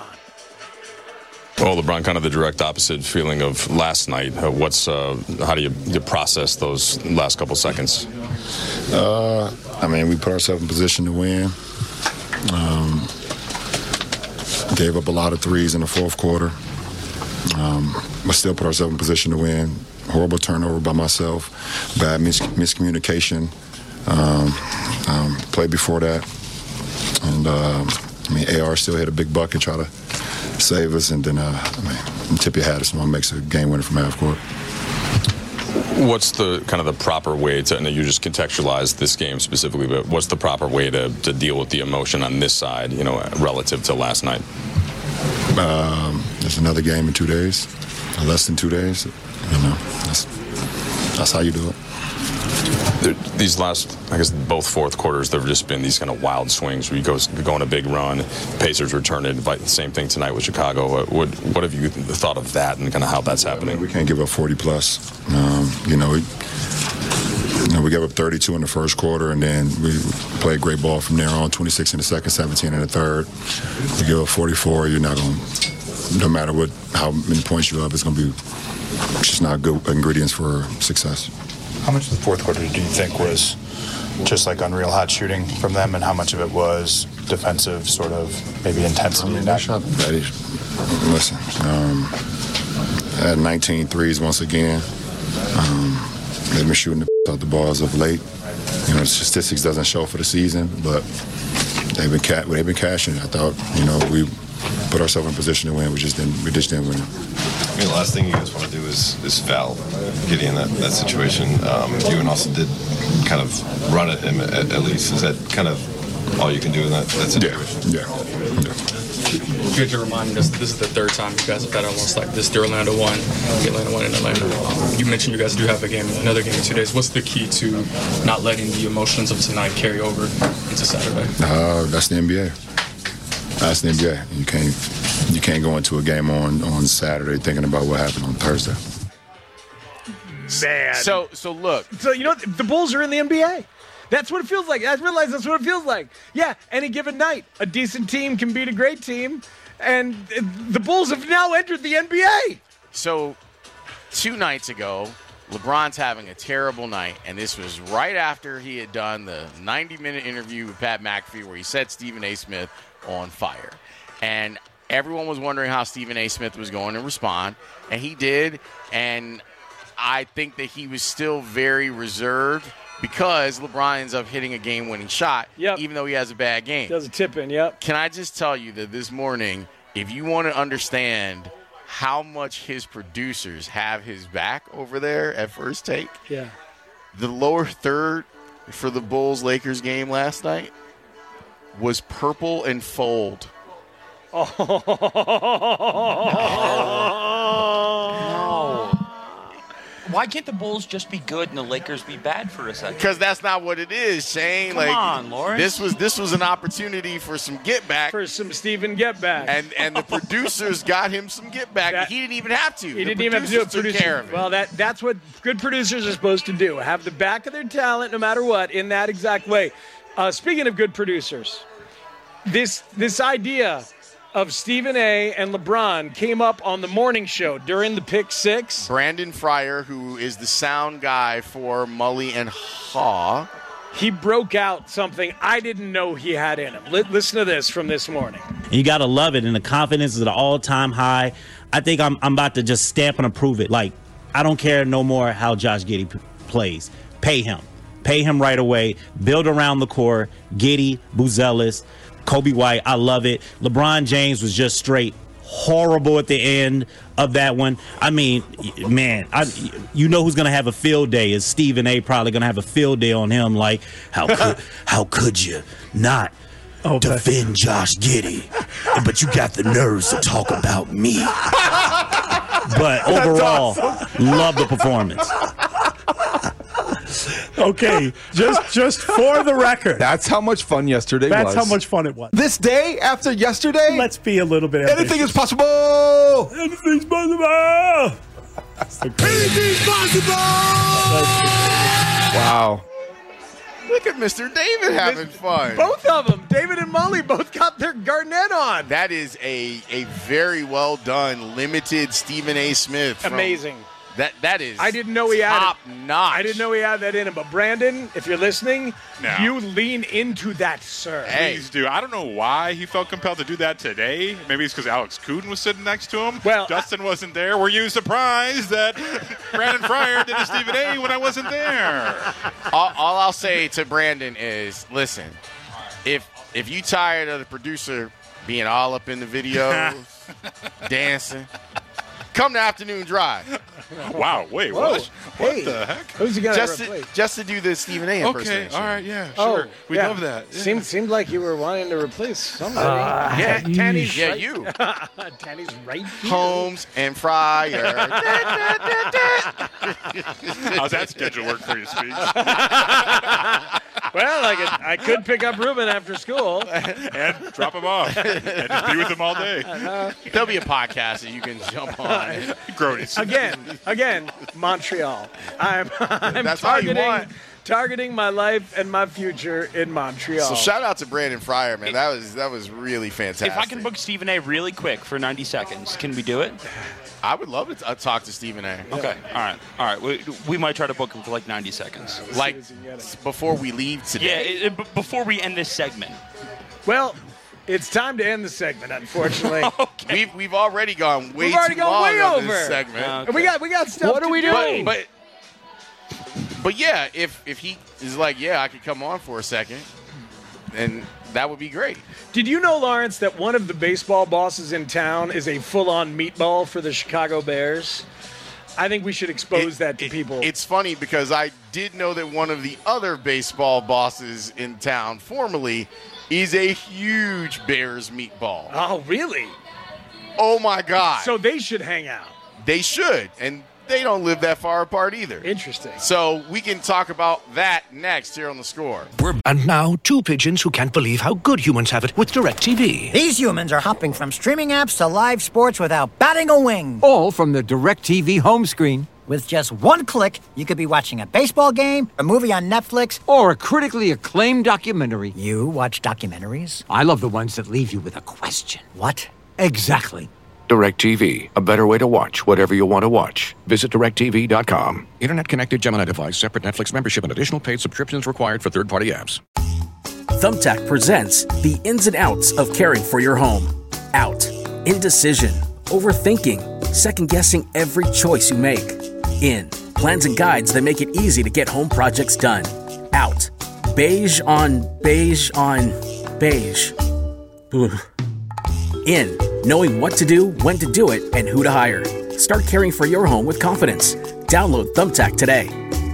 [SPEAKER 20] Well, LeBron, kind of the direct opposite feeling of last night. Uh, what's uh, how do you, you process those last couple seconds?
[SPEAKER 21] Uh, I mean, we put ourselves in position to win. Um, Gave up a lot of threes in the fourth quarter. Um, but still put ourselves in position to win. Horrible turnover by myself. Bad mis- miscommunication. Um, um, play before that. And, uh, I mean, A R still hit a big bucket, try to save us. And then, uh, I mean, Tippy Haddison makes a game winner from half court.
[SPEAKER 20] What's the kind of the proper way to, and you just contextualize this game specifically, but what's the proper way to, to deal with the emotion on this side, you know, relative to last night?
[SPEAKER 21] Um, there's another game in two days, less than two days. You know, that's, that's how you do it.
[SPEAKER 20] These last, I guess, both fourth quarters, there have just been these kind of wild swings where you go, go on a big run, Pacers return it, the same thing tonight with Chicago. What, what have you thought of that and kind of how that's happening?
[SPEAKER 21] I mean, we can't give up forty plus. Um, you know, we, you know, we gave up thirty-two in the first quarter, and then we played great ball from there on, twenty-six in the second, seventeen in the third. You give up forty-four, you're not going to, no matter what, how many points you have, it's going to be just not good ingredients for success.
[SPEAKER 22] How much of the fourth quarter do you think was just like unreal hot shooting from them, and how much of it was defensive sort of maybe intensity?
[SPEAKER 21] I mean, they shot, listen, um, had nineteen threes once again. Um, they've been shooting the out the balls of late. You know, the statistics doesn't show for the season, but they've been ca- they've been cashing. I thought, you know, we put ourselves in position to win. We just didn't. We just didn't win.
[SPEAKER 23] I mean, the last thing you guys want to do is, is foul Giddey in that, that situation. Um, you and also did kind of run at him at, at least. Is that kind of all you can do in that, that situation?
[SPEAKER 21] Yeah. yeah. yeah.
[SPEAKER 24] Good to remind us this is the third time you guys have had almost like this. The Orlando won, the Atlanta won in Atlanta. Um, you mentioned you guys do have a game, another game in two days. What's the key to not letting the emotions of tonight carry over into Saturday?
[SPEAKER 21] Uh, that's the N B A. That's the N B A. You can't you can't go into a game on, on Saturday thinking about what happened on Thursday.
[SPEAKER 7] Man.
[SPEAKER 6] So so look.
[SPEAKER 7] So you know the Bulls are in the N B A. That's what it feels like. I realize that's what it feels like. Yeah, any given night, a decent team can beat a great team, and the Bulls have now entered the N B A.
[SPEAKER 6] So two nights ago, LeBron's having a terrible night, and this was right after he had done the ninety-minute interview with Pat McAfee where he set Stephen A. Smith on fire. And everyone was wondering how Stephen A. Smith was going to respond, and he did. And I think that he was still very reserved because LeBron ends up hitting a game-winning shot, yep. even though he has a bad game.
[SPEAKER 7] Does a tip-in, yep.
[SPEAKER 6] Can I just tell you that this morning, if you want to understand how much his producers have his back over there at First Take,
[SPEAKER 7] yeah,
[SPEAKER 6] the lower third for the Bulls-Lakers game last night was purple and fold.
[SPEAKER 7] Oh.
[SPEAKER 12] No. Why can't the Bulls just be good and the Lakers be bad for a second?
[SPEAKER 6] Because that's not what it is, Shane.
[SPEAKER 12] Come
[SPEAKER 6] like,
[SPEAKER 12] on, Lawrence.
[SPEAKER 6] This was this was an opportunity for some get back.
[SPEAKER 7] For some Stephen get back.
[SPEAKER 6] And and the producers got him some get back. That, he didn't even have to.
[SPEAKER 7] He
[SPEAKER 6] the
[SPEAKER 7] didn't even have to do it.
[SPEAKER 6] Took care of it.
[SPEAKER 7] Well, that that's what good producers are supposed to do. Have the back of their talent no matter what in that exact way. Uh, speaking of good producers, this this idea of Stephen A. and LeBron came up on the morning show during the Pick Six.
[SPEAKER 6] Brandon Fryer, who is the sound guy for Mully and Haw,
[SPEAKER 7] he broke out something I didn't know he had in him. L- listen to this from this morning.
[SPEAKER 1] You got to love it, and the confidence is at an all-time high. I think I'm, I'm about to just stamp and approve it. Like, I don't care no more how Josh Giddey p- plays. Pay him. Pay him right away. Build around the core. Giddey, Buzelis, Kobe White. I love it. LeBron James was just straight horrible at the end of that one. I mean, man, I, you know who's going to have a field day is Stephen A. Probably going to have a field day on him. Like, how could, how could you not oh, defend Josh Giddey? But you got the nerves to talk about me. But overall, awesome. Love the performance.
[SPEAKER 2] Okay, just just for the record.
[SPEAKER 3] That's how much fun yesterday
[SPEAKER 2] that's
[SPEAKER 3] was.
[SPEAKER 2] That's how much fun it was.
[SPEAKER 3] This day after yesterday?
[SPEAKER 2] Let's be a little bit ambitious.
[SPEAKER 3] Anything is possible!
[SPEAKER 2] Anything's possible!
[SPEAKER 3] Anything's possible! Wow.
[SPEAKER 6] Look at Mister David having fun.
[SPEAKER 7] Both of them. David and Mully both got their Garnett on.
[SPEAKER 6] That is a, a very well done, limited Stephen A. Smith. From,
[SPEAKER 7] Amazing.
[SPEAKER 6] That That is
[SPEAKER 7] I didn't know he had
[SPEAKER 6] top
[SPEAKER 7] it.
[SPEAKER 6] notch.
[SPEAKER 7] I didn't know he had that in him. But Brandon, if you're listening,
[SPEAKER 10] no.
[SPEAKER 7] you lean into that, sir.
[SPEAKER 10] Please do. I don't know why he felt compelled to do that today. Maybe it's because Alex Kuden was sitting next to him.
[SPEAKER 7] Well,
[SPEAKER 10] Dustin wasn't there. Were you surprised that Brandon Fryer did a Stephen A. when I wasn't there?
[SPEAKER 6] All, all I'll say to Brandon is, listen, if if you tired of the producer being all up in the videos, dancing, come to Afternoon Drive.
[SPEAKER 10] Wow, wait,
[SPEAKER 7] Whoa.
[SPEAKER 10] what? What
[SPEAKER 7] Hey.
[SPEAKER 10] the heck?
[SPEAKER 7] Who's he going
[SPEAKER 6] Just
[SPEAKER 7] to
[SPEAKER 6] to,
[SPEAKER 7] replace?
[SPEAKER 6] just to do the Stephen A.
[SPEAKER 10] Okay,
[SPEAKER 6] impersonation.
[SPEAKER 10] all right, yeah,
[SPEAKER 7] Oh,
[SPEAKER 10] sure. We
[SPEAKER 7] yeah.
[SPEAKER 10] love that. Yeah.
[SPEAKER 7] Seemed, seemed like you were wanting to replace somebody.
[SPEAKER 2] Uh,
[SPEAKER 6] Yeah,
[SPEAKER 7] Tanny's
[SPEAKER 6] yeah,
[SPEAKER 7] right.
[SPEAKER 6] you.
[SPEAKER 7] Tanny's right here.
[SPEAKER 6] Holmes and Fryer.
[SPEAKER 10] How's that schedule work for you, Speaks?
[SPEAKER 7] Well, I could, I could pick up Ruben after school.
[SPEAKER 10] And drop him off. And just be with him all day.
[SPEAKER 7] Uh,
[SPEAKER 6] There'll be a podcast that you can jump on.
[SPEAKER 10] Grodies.
[SPEAKER 7] again, again, Montreal. I'm, I'm
[SPEAKER 6] That's all you
[SPEAKER 7] targeting,
[SPEAKER 6] want.
[SPEAKER 7] targeting my life and my future in Montreal.
[SPEAKER 6] So shout out to Brandon Fryer, man. That was that was really fantastic.
[SPEAKER 12] If I can book Stephen A. really quick for ninety seconds, can we do it?
[SPEAKER 6] I would love to t- uh, talk to Stephen A.
[SPEAKER 12] Okay, all right, all right. We, we might try to book him for like ninety seconds.
[SPEAKER 6] Like before we leave today.
[SPEAKER 12] Yeah, it, it, b- before we end this segment.
[SPEAKER 7] Well, it's time to end the segment, unfortunately.
[SPEAKER 12] Okay.
[SPEAKER 6] We've we've already gone way
[SPEAKER 7] We've already
[SPEAKER 6] too
[SPEAKER 7] gone
[SPEAKER 6] long
[SPEAKER 7] way
[SPEAKER 6] on
[SPEAKER 7] over.
[SPEAKER 6] this segment.
[SPEAKER 12] Uh,
[SPEAKER 7] And we got we got stuff.
[SPEAKER 14] What are
[SPEAKER 7] to
[SPEAKER 14] we
[SPEAKER 7] do.
[SPEAKER 14] doing?
[SPEAKER 6] But but yeah, if if he is like, yeah, I could come on for a second, then that would be great.
[SPEAKER 7] Did you know, Lawrence, that one of the baseball bosses in town is a full-on meatball for the Chicago Bears? I think we should expose
[SPEAKER 6] It-
[SPEAKER 7] that to
[SPEAKER 6] it-
[SPEAKER 7] people.
[SPEAKER 6] It's funny because I did know that one of the other baseball bosses in town formerly is a huge Bears meatball.
[SPEAKER 7] Oh, really?
[SPEAKER 6] Oh my God.
[SPEAKER 7] So they should hang out.
[SPEAKER 6] They should, and they don't live that far apart either.
[SPEAKER 7] Interesting.
[SPEAKER 6] So we can talk about that next here on The Score.
[SPEAKER 5] And now, two pigeons who can't believe how good humans have it with DirecTV.
[SPEAKER 25] These humans are hopping from streaming apps to live sports without batting a wing.
[SPEAKER 26] All from the DirecTV home screen.
[SPEAKER 25] With just one click, you could be watching a baseball game, a movie on Netflix,
[SPEAKER 26] Or a critically acclaimed documentary.
[SPEAKER 25] You watch documentaries?
[SPEAKER 26] I love the ones that leave you with a question.
[SPEAKER 25] What?
[SPEAKER 26] Exactly.
[SPEAKER 5] DirecTV, a better way to watch whatever you want to watch. Visit direct T V dot com. Internet connected Gemini device, separate Netflix membership, and additional paid subscriptions required for third-party apps.
[SPEAKER 27] Thumbtack presents the ins and outs of caring for your home. Out. Indecision. Overthinking. Second-guessing every choice you make. In. Plans and guides that make it easy to get home projects done. Out. Beige on beige on beige. Ugh. In. Knowing what to do, when to do it, and who to hire. Start caring for your home with confidence. Download Thumbtack today.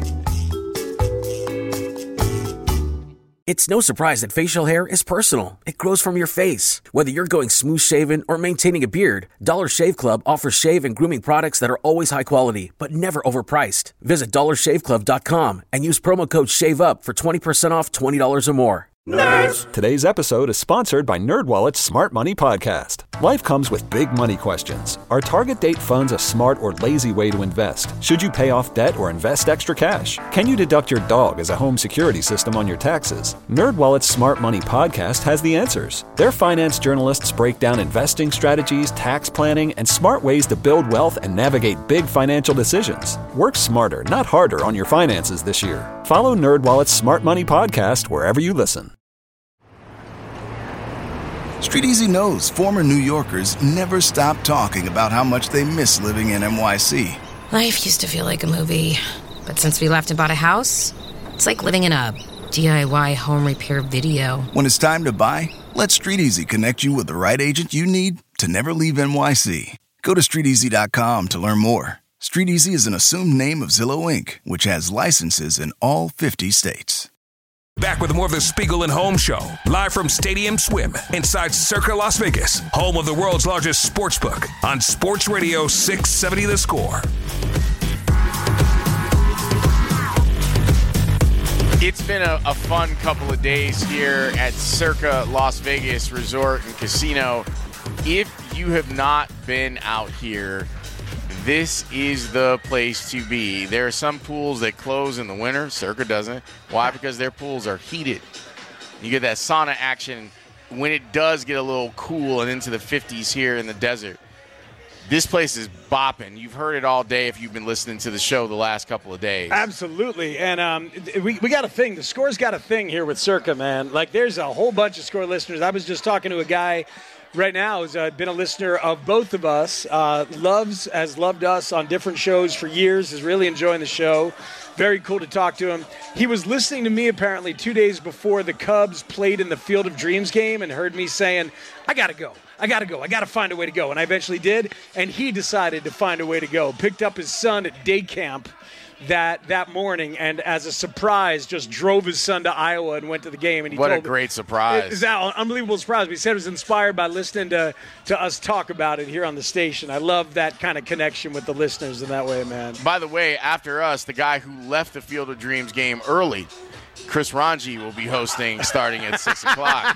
[SPEAKER 27] It's no surprise that facial hair is personal. It grows from your face. Whether you're going smooth shaven or maintaining a beard, Dollar Shave Club offers shave and grooming products that are always high quality, but never overpriced. Visit dollar shave club dot com and use promo code SHAVEUP for twenty percent off twenty dollars or more.
[SPEAKER 4] Nerds! Today's episode is sponsored by NerdWallet's Smart Money Podcast. Life comes with big money questions. Are target date funds a smart or lazy way to invest? Should you pay off debt or invest extra cash? Can you deduct your dog as a home security system on your taxes? NerdWallet's Smart Money Podcast has the answers. Their finance journalists break down investing strategies, tax planning, and smart ways to build wealth and navigate big financial decisions. Work smarter, not harder on your finances this year. Follow NerdWallet's Smart Money Podcast wherever you listen.
[SPEAKER 8] Street Easy knows former New Yorkers never stop talking about how much they miss living in N Y C.
[SPEAKER 9] Life used to feel like a movie, but since we left and bought a house, it's like living in a D I Y home repair video.
[SPEAKER 8] When it's time to buy, let Street Easy connect you with the right agent you need to never leave N Y C. Go to street easy dot com to learn more. Street Easy is an assumed name of Zillow Incorporated, which has licenses in all fifty states.
[SPEAKER 11] Back with more of the Spiegel and Holmes Show, live from Stadium Swim inside Circa Las Vegas, home of the world's largest sports book, on Sports Radio six seventy The Score.
[SPEAKER 6] It's been a, a fun couple of days here at Circa Las Vegas Resort and Casino. If you have not been out here, this is the place to be. There are some pools that close in the winter. Circa doesn't. Why? Because their pools are heated. You get that sauna action when it does get a little cool and into the fifties here in the desert. This place is bopping. You've heard it all day if you've been listening to the show the last couple of days.
[SPEAKER 7] Absolutely. And um, we, we got a thing. The Score's got a thing here with Circa, man. Like, there's a whole bunch of Score listeners. I was just talking to a guy right now who's uh, been a listener of both of us, uh, loves, has loved us on different shows for years, is really enjoying the show. Very cool to talk to him. He was listening to me apparently two days before the Cubs played in the Field of Dreams game and heard me saying, I got to go. I got to go. I got to find a way to go. And I eventually did, and he decided to find a way to go. Picked up his son at day camp that that morning, and as a surprise, just drove his son to Iowa and went to the game. And he
[SPEAKER 6] what
[SPEAKER 7] told
[SPEAKER 6] a great surprise.
[SPEAKER 7] It was an unbelievable surprise. But he said he was inspired by listening to, to us talk about it here on the station. I love that kind of connection with the listeners in that way, man.
[SPEAKER 6] By the way, after us, the guy who left the Field of Dreams game early, Chris Ranji, will be hosting starting at six o'clock.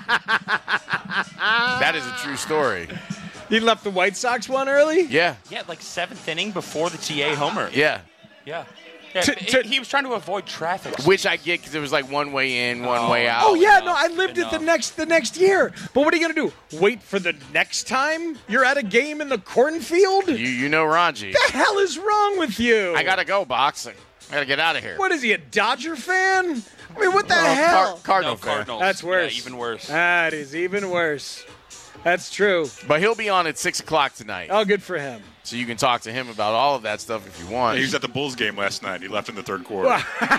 [SPEAKER 6] That is a true story.
[SPEAKER 7] He left the White Sox one early?
[SPEAKER 6] Yeah.
[SPEAKER 12] Yeah, like seventh inning before the T A homer.
[SPEAKER 6] Yeah.
[SPEAKER 12] Yeah. Yeah,
[SPEAKER 7] To- to-
[SPEAKER 12] he was trying to avoid traffic.
[SPEAKER 6] Which I get because it was like one way in, one
[SPEAKER 12] Oh.
[SPEAKER 6] way out.
[SPEAKER 7] Oh yeah, no, I lived it the next the next year. But what are you gonna do? Wait for the next time you're at a game in the cornfield?
[SPEAKER 6] You you know Ranji.
[SPEAKER 7] What the hell is wrong with you?
[SPEAKER 6] I gotta go, boxing. I gotta get out of here.
[SPEAKER 7] What is he, a Dodger fan? I mean, what the
[SPEAKER 6] Oh,
[SPEAKER 7] hell?
[SPEAKER 6] Car- Cardinal
[SPEAKER 12] No,
[SPEAKER 6] fan.
[SPEAKER 12] Cardinals.
[SPEAKER 7] That's worse.
[SPEAKER 12] Yeah, even worse.
[SPEAKER 7] That is even worse. That's true.
[SPEAKER 6] But he'll be on at six o'clock tonight.
[SPEAKER 7] Oh, good for him.
[SPEAKER 6] So you can talk to him about all of that stuff if you want.
[SPEAKER 10] He was at the Bulls game last night. He left in the third quarter.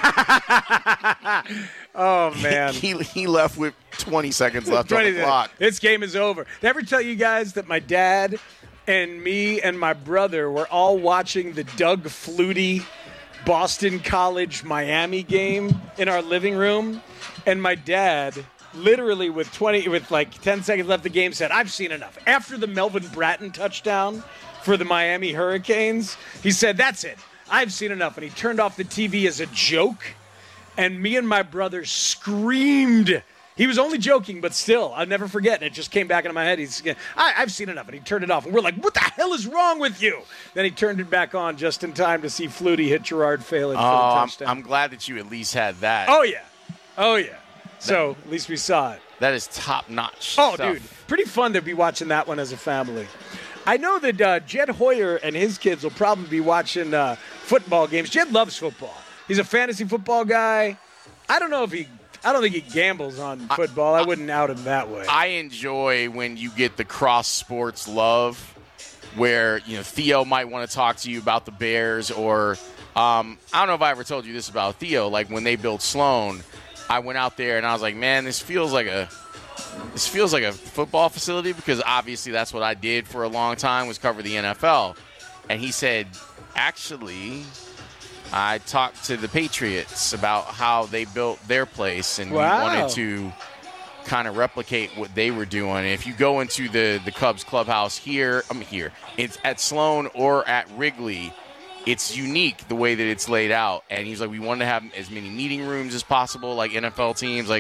[SPEAKER 7] Oh man.
[SPEAKER 6] he he left with twenty seconds left on
[SPEAKER 7] twenty
[SPEAKER 6] the clock.
[SPEAKER 7] This game is over. Did I ever tell you guys that my dad and me and my brother were all watching the Doug Flutie Boston College Miami game in our living room? And my dad, literally with twenty, with like ten seconds left the game, said, I've seen enough. After the Melvin Bratton touchdown for the Miami Hurricanes, he said, that's it. I've seen enough. And he turned off the T V as a joke. And me and my brother screamed. He was only joking, but still, I'll never forget. And it just came back into my head. He's, I, I've seen enough. And he turned it off. And we're like, what the hell is wrong with you? Then he turned it back on just in time to see Flutie hit Gerard Phelan
[SPEAKER 6] Oh,
[SPEAKER 7] for the
[SPEAKER 6] I'm,
[SPEAKER 7] touchdown.
[SPEAKER 6] I'm glad that you at least had that.
[SPEAKER 7] Oh, yeah. Oh, yeah. So at least we saw it.
[SPEAKER 6] That is top-notch
[SPEAKER 7] Oh,
[SPEAKER 6] stuff.
[SPEAKER 7] dude. Pretty fun to be watching that one as a family. I know that uh, Jed Hoyer and his kids will probably be watching uh, football games. Jed loves football. He's a fantasy football guy. I don't know if he – I don't think he gambles on football. I, I wouldn't out him that way.
[SPEAKER 6] I enjoy when you get the cross-sports love where, you know, Theo might want to talk to you about the Bears or um, I don't know if I ever told you this about Theo. Like when they built Sloan, I went out there and I was like, man, this feels like a – This feels like a football facility because obviously that's what I did for a long time was cover the N F L. And he said, actually, I talked to the Patriots about how they built their place and
[SPEAKER 7] Wow.
[SPEAKER 6] we wanted to kind of replicate what they were doing. If you go into the, the Cubs clubhouse here, I'm here, it's at Sloan or at Wrigley, it's unique the way that it's laid out. And he's like, we wanted to have as many meeting rooms as possible, like N F L teams. Like,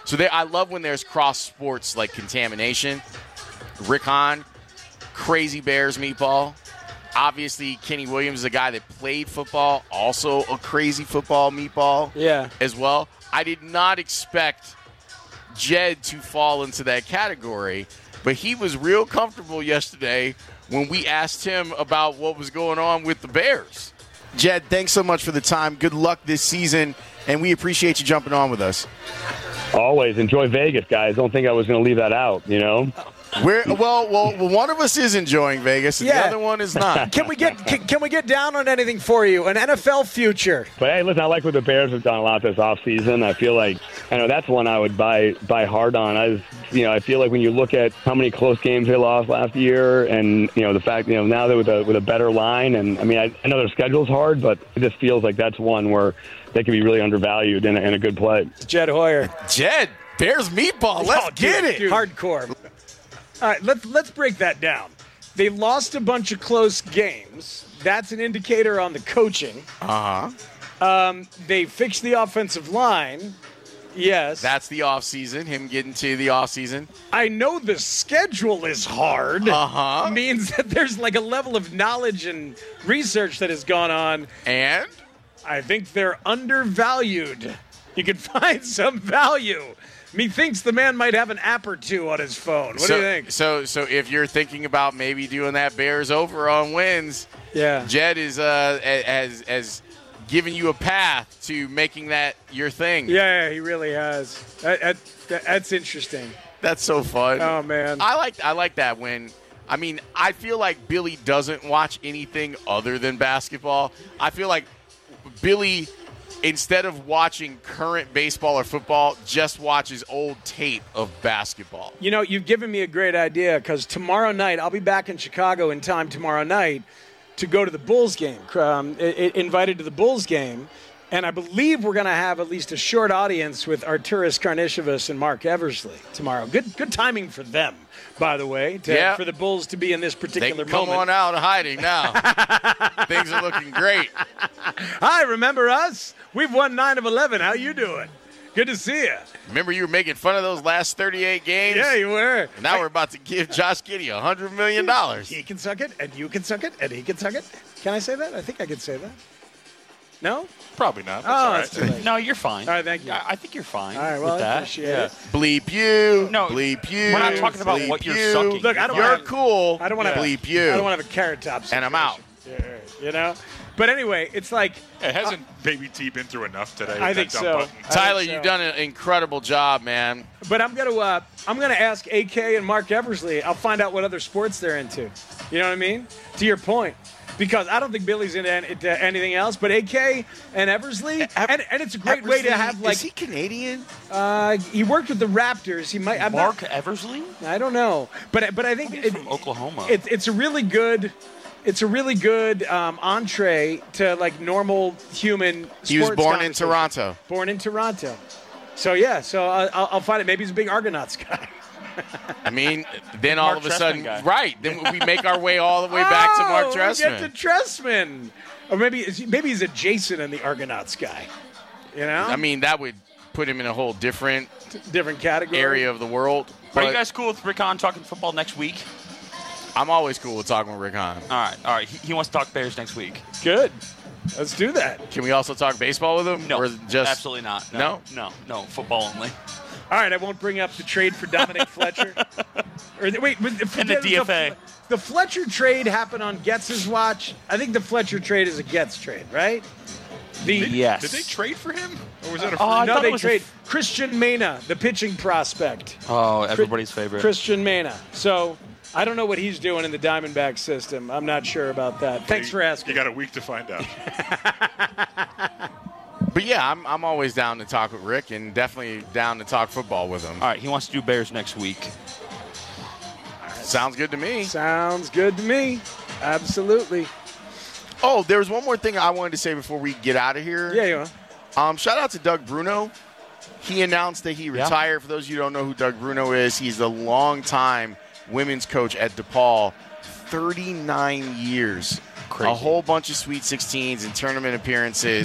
[SPEAKER 6] So they, I love when there's cross sports like contamination. Rick Hahn, crazy Bears meatball. Obviously, Kenny Williams is a guy that played football, also a crazy football meatball
[SPEAKER 7] yeah.
[SPEAKER 6] as well. I did not expect Jed to fall into that category, but he was real comfortable yesterday when we asked him about what was going on with the Bears. Jed, thanks so much for the time. Good luck this season, and we appreciate you jumping on with us.
[SPEAKER 13] Always. Enjoy Vegas, guys. Don't think I was going to leave that out, you know?
[SPEAKER 6] We're, well, well, one of us is enjoying Vegas, and
[SPEAKER 7] Yeah.
[SPEAKER 6] the other one is not.
[SPEAKER 7] Can we get can, can we get down on anything for you? An N F L future.
[SPEAKER 13] But, hey, listen, I like what the Bears have done a lot this offseason. I feel like, I know that's one I would buy buy hard on. I was, you know, I feel like when you look at how many close games they lost last year and, you know, the fact, you know, now they're with a, with a better line. And, I mean, I, I know their schedule's hard, but it just feels like that's one where they can be really undervalued in a, in a good play.
[SPEAKER 7] Jed Hoyer.
[SPEAKER 6] Jed, Bears meatball. Let's
[SPEAKER 7] Oh, dude,
[SPEAKER 6] get it.
[SPEAKER 7] dude. Hardcore. All right, let's let's break that down. They lost a bunch of close games. That's an indicator on the coaching.
[SPEAKER 6] Uh-huh.
[SPEAKER 7] Um, they fixed the offensive line. Yes.
[SPEAKER 6] That's the offseason, him getting to the offseason.
[SPEAKER 7] I know the schedule is hard.
[SPEAKER 6] Uh-huh.
[SPEAKER 7] Means that there's like a level of knowledge and research that has gone on.
[SPEAKER 6] And?
[SPEAKER 7] I think they're undervalued. You can find some value. Methinks the man might have an app or two on his phone. What
[SPEAKER 6] so,
[SPEAKER 7] do you think?
[SPEAKER 6] So, so if you're thinking about maybe doing that Bears over on wins,
[SPEAKER 7] yeah,
[SPEAKER 6] Jed is uh as as giving you a path to making that your thing.
[SPEAKER 7] Yeah, he really has. That, that, that, that's interesting.
[SPEAKER 6] That's so fun.
[SPEAKER 7] Oh man,
[SPEAKER 6] I like I like that when. I mean, I feel like Billy doesn't watch anything other than basketball. I feel like Billy, instead of watching current baseball or football, just watches old tape of basketball.
[SPEAKER 7] You know, you've given me a great idea because tomorrow night, I'll be back in Chicago in time tomorrow night to go to the Bulls game, um, I- I- invited to the Bulls game. And I believe we're going to have at least a short audience with Arturas Karnisovas and Mark Eversley tomorrow. Good good timing for them, by the way, to,
[SPEAKER 6] Yeah.
[SPEAKER 7] for the Bulls to be in this
[SPEAKER 6] They
[SPEAKER 7] particular
[SPEAKER 6] can come
[SPEAKER 7] moment.
[SPEAKER 6] on out of hiding now. Things are looking great.
[SPEAKER 7] Hi, remember us? We've won nine of eleven. How you doing? Good to see you.
[SPEAKER 6] Remember you were making fun of those last thirty-eight games?
[SPEAKER 7] Yeah, you were.
[SPEAKER 6] Now we're about to give Josh Giddey one hundred million dollars.
[SPEAKER 7] He can suck it, and you can suck it, and he can suck it. Can I say that? I think I can say that. No?
[SPEAKER 10] Probably not. That's
[SPEAKER 7] Oh,
[SPEAKER 10] all
[SPEAKER 7] that's too
[SPEAKER 10] right.
[SPEAKER 7] late.
[SPEAKER 12] No, you're fine.
[SPEAKER 7] All right, thank you.
[SPEAKER 12] I, I think you're fine
[SPEAKER 7] All right, well,
[SPEAKER 12] with
[SPEAKER 7] I
[SPEAKER 12] that.
[SPEAKER 7] appreciate
[SPEAKER 12] Yeah.
[SPEAKER 7] it.
[SPEAKER 6] Bleep you.
[SPEAKER 12] No,
[SPEAKER 6] bleep you.
[SPEAKER 12] we're not talking about
[SPEAKER 6] bleep
[SPEAKER 12] what you're
[SPEAKER 6] you.
[SPEAKER 12] sucking.
[SPEAKER 7] Look, I don't
[SPEAKER 6] You're
[SPEAKER 7] wanna have-
[SPEAKER 6] cool.
[SPEAKER 7] I don't want to
[SPEAKER 6] bleep you.
[SPEAKER 7] I don't want to have a carrot top situation.
[SPEAKER 6] And I'm out.
[SPEAKER 7] Yeah, you know? But anyway, it's like
[SPEAKER 10] It hasn't Baby T been through enough today? with
[SPEAKER 7] I
[SPEAKER 10] that
[SPEAKER 7] think
[SPEAKER 10] dumb
[SPEAKER 7] so.
[SPEAKER 10] button?
[SPEAKER 7] I
[SPEAKER 6] Tyler,
[SPEAKER 7] think so.
[SPEAKER 6] you've done an incredible job, man.
[SPEAKER 7] But I'm gonna uh, I'm gonna ask A K and Mark Eversley. I'll find out what other sports they're into. You know what I mean? To your point, because I don't think Billy's into, any- into anything else. But A K and Eversley, and, and it's a great way to
[SPEAKER 6] Eversley,
[SPEAKER 7] have like.
[SPEAKER 6] is he Canadian?
[SPEAKER 7] Uh, he worked with the Raptors. He might. I'm
[SPEAKER 12] Mark
[SPEAKER 7] not,
[SPEAKER 12] Eversley?
[SPEAKER 7] I don't know, but but I think
[SPEAKER 12] He's
[SPEAKER 7] it,
[SPEAKER 12] from Oklahoma.
[SPEAKER 7] it, it's a really good. It's a really good um, entree to like normal human.
[SPEAKER 6] He was
[SPEAKER 7] sports
[SPEAKER 6] born in
[SPEAKER 7] conversation.
[SPEAKER 6] Toronto.
[SPEAKER 7] Born in Toronto. So yeah, so I- I'll, I'll find it. Maybe he's a big Argonauts guy.
[SPEAKER 6] I mean, then all
[SPEAKER 12] Mark
[SPEAKER 6] of a
[SPEAKER 12] Trestman
[SPEAKER 6] sudden,
[SPEAKER 12] guy.
[SPEAKER 6] right? Then we make our way all the way back to Mark
[SPEAKER 7] Oh,
[SPEAKER 6] Trestman.
[SPEAKER 7] We get to Trestman, or maybe is he- maybe he's adjacent in the Argonauts guy. You know,
[SPEAKER 6] I mean, that would put him in a whole different
[SPEAKER 7] different category.
[SPEAKER 6] area of the world.
[SPEAKER 12] Are you
[SPEAKER 6] But
[SPEAKER 12] guys cool with Rick Hahn talking football next week?
[SPEAKER 6] I'm always cool with talking with Rick Hahn.
[SPEAKER 12] All right, all right. He, he wants to talk Bears next week.
[SPEAKER 7] Good. Let's do that.
[SPEAKER 6] Can we also talk baseball with him?
[SPEAKER 12] No,
[SPEAKER 6] or just
[SPEAKER 12] absolutely not.
[SPEAKER 6] No?
[SPEAKER 12] No, no, no. Football only.
[SPEAKER 7] All right, I won't bring up the trade for Dominic Fletcher. Or the, wait, was-
[SPEAKER 12] And the D F A.
[SPEAKER 7] The, Fletcher trade happened on Getz's watch. I think the Fletcher trade is a Getz trade, right? The
[SPEAKER 12] Yes.
[SPEAKER 10] Did they trade for him? Or was that a
[SPEAKER 12] Oh, I
[SPEAKER 7] no,
[SPEAKER 12] thought it
[SPEAKER 7] they
[SPEAKER 12] was a
[SPEAKER 7] trade
[SPEAKER 12] f-
[SPEAKER 7] Christian Mena, the pitching prospect.
[SPEAKER 12] Oh, everybody's favorite.
[SPEAKER 7] Christian Mena. So I don't know what he's doing in the Diamondback system. I'm not sure about that. Thanks
[SPEAKER 10] You-
[SPEAKER 7] for asking.
[SPEAKER 10] You got a week to find out.
[SPEAKER 6] But yeah, I'm I'm always down to talk with Rick and definitely down to talk football with him.
[SPEAKER 12] All right, he wants to do Bears next week.
[SPEAKER 6] Sounds good to me.
[SPEAKER 7] Sounds good to me. Absolutely.
[SPEAKER 6] Oh, there was one more thing I wanted to say before we get out of here.
[SPEAKER 7] Yeah, yeah.
[SPEAKER 6] Um, shout out to Doug Bruno. He announced that he
[SPEAKER 12] Yeah.
[SPEAKER 6] retired. For those of you who don't know who Doug Bruno is, he's the longtime women's coach at DePaul. thirty-nine years.
[SPEAKER 12] Crazy.
[SPEAKER 6] A whole bunch of Sweet sixteens and tournament appearances.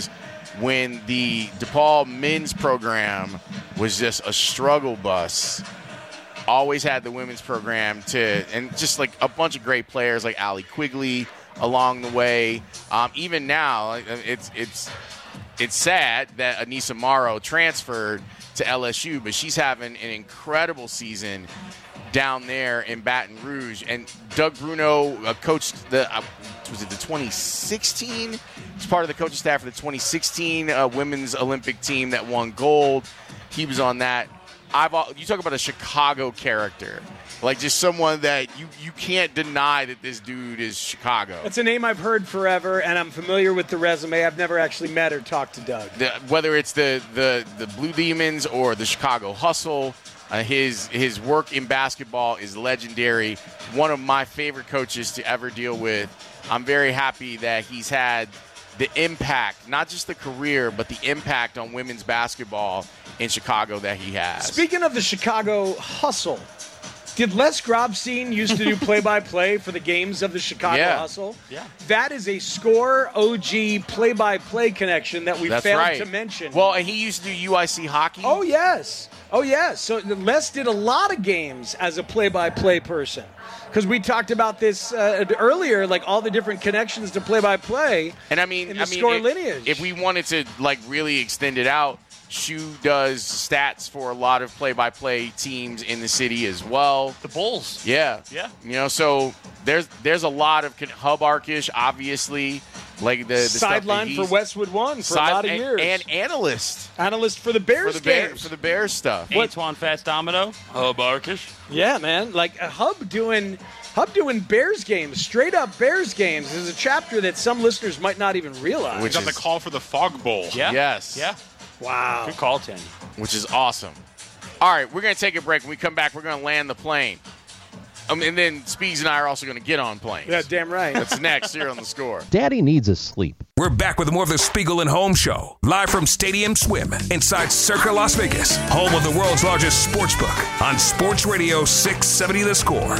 [SPEAKER 6] when the DePaul men's program was just a struggle bus. Always had the women's program to, and just like a bunch of great players like Allie Quigley along the way. Um, even now, it's it's it's sad that Anissa Morrow transferred to L S U, but she's having an incredible season down there in Baton Rouge. And Doug Bruno uh, coached the uh, was it the twenty sixteen? He's part of the coaching staff for the twenty sixteen uh, women's Olympic team that won gold. He was on that. I've you talk about a Chicago character, like just someone that you, you can't deny that this dude is Chicago.
[SPEAKER 7] That's a name I've heard forever, and I'm familiar with the resume. I've never actually met or talked to Doug.
[SPEAKER 6] The, whether it's the, the, the Blue Demons or the Chicago Hustle, uh, his his work in basketball is legendary. One of my favorite coaches to ever deal with. I'm very happy that he's had the impact, not just the career, but the impact on women's basketball in Chicago that he has.
[SPEAKER 7] Speaking of the Chicago Hustle, did Les Grobstein used to do play-by-play for the games of the Chicago
[SPEAKER 6] Yeah.
[SPEAKER 7] Hustle?
[SPEAKER 6] Yeah.
[SPEAKER 7] That is a Score O G play-by-play connection that we
[SPEAKER 6] That's
[SPEAKER 7] failed
[SPEAKER 6] right.
[SPEAKER 7] to mention.
[SPEAKER 6] Well, and he used to do U I C hockey.
[SPEAKER 7] Oh, yes. Oh, yes. So Les did a lot of games as a play-by-play person. Because we talked about this uh, earlier, like all the different connections to play-by-play.
[SPEAKER 6] And I mean,
[SPEAKER 7] in the
[SPEAKER 6] I mean,
[SPEAKER 7] Score
[SPEAKER 6] if,
[SPEAKER 7] lineage.
[SPEAKER 6] if we wanted to like really extend it out, Shu does stats for a lot of play-by-play teams in the city as well.
[SPEAKER 12] The Bulls.
[SPEAKER 6] Yeah,
[SPEAKER 12] Yeah.
[SPEAKER 6] You know, so there's there's a lot of Hub Arkish, obviously, like the, the
[SPEAKER 7] Sideline
[SPEAKER 6] stuff that
[SPEAKER 7] for Westwood One for
[SPEAKER 6] Side-
[SPEAKER 7] a lot of
[SPEAKER 6] and,
[SPEAKER 7] years.
[SPEAKER 6] and analyst,
[SPEAKER 7] analyst for the Bears
[SPEAKER 6] for the Bear,
[SPEAKER 7] games.
[SPEAKER 6] for the Bears stuff.
[SPEAKER 12] Antoine Fats Domino. Hub Arkish.
[SPEAKER 7] Yeah, man. Like a Hub doing Hub doing Bears games, straight up Bears games, is a chapter that some listeners might not even realize.
[SPEAKER 10] Which on the call for the Fog Bowl.
[SPEAKER 12] Yeah.
[SPEAKER 6] Yes.
[SPEAKER 12] Yeah.
[SPEAKER 7] Wow.
[SPEAKER 12] Good call, Tanny.
[SPEAKER 6] Which is awesome. All right, we're going to take a break. When we come back, we're going to land the plane. Um, and then Speeds and I are also going to get on planes.
[SPEAKER 7] Yeah, damn right.
[SPEAKER 6] That's next here on The Score.
[SPEAKER 15] Daddy needs his sleep.
[SPEAKER 11] We're back with more of the Spiegel and Holmes Show, live from Stadium Swim inside Circa Las Vegas, home of the world's largest sports book on Sports Radio six seventy The Score.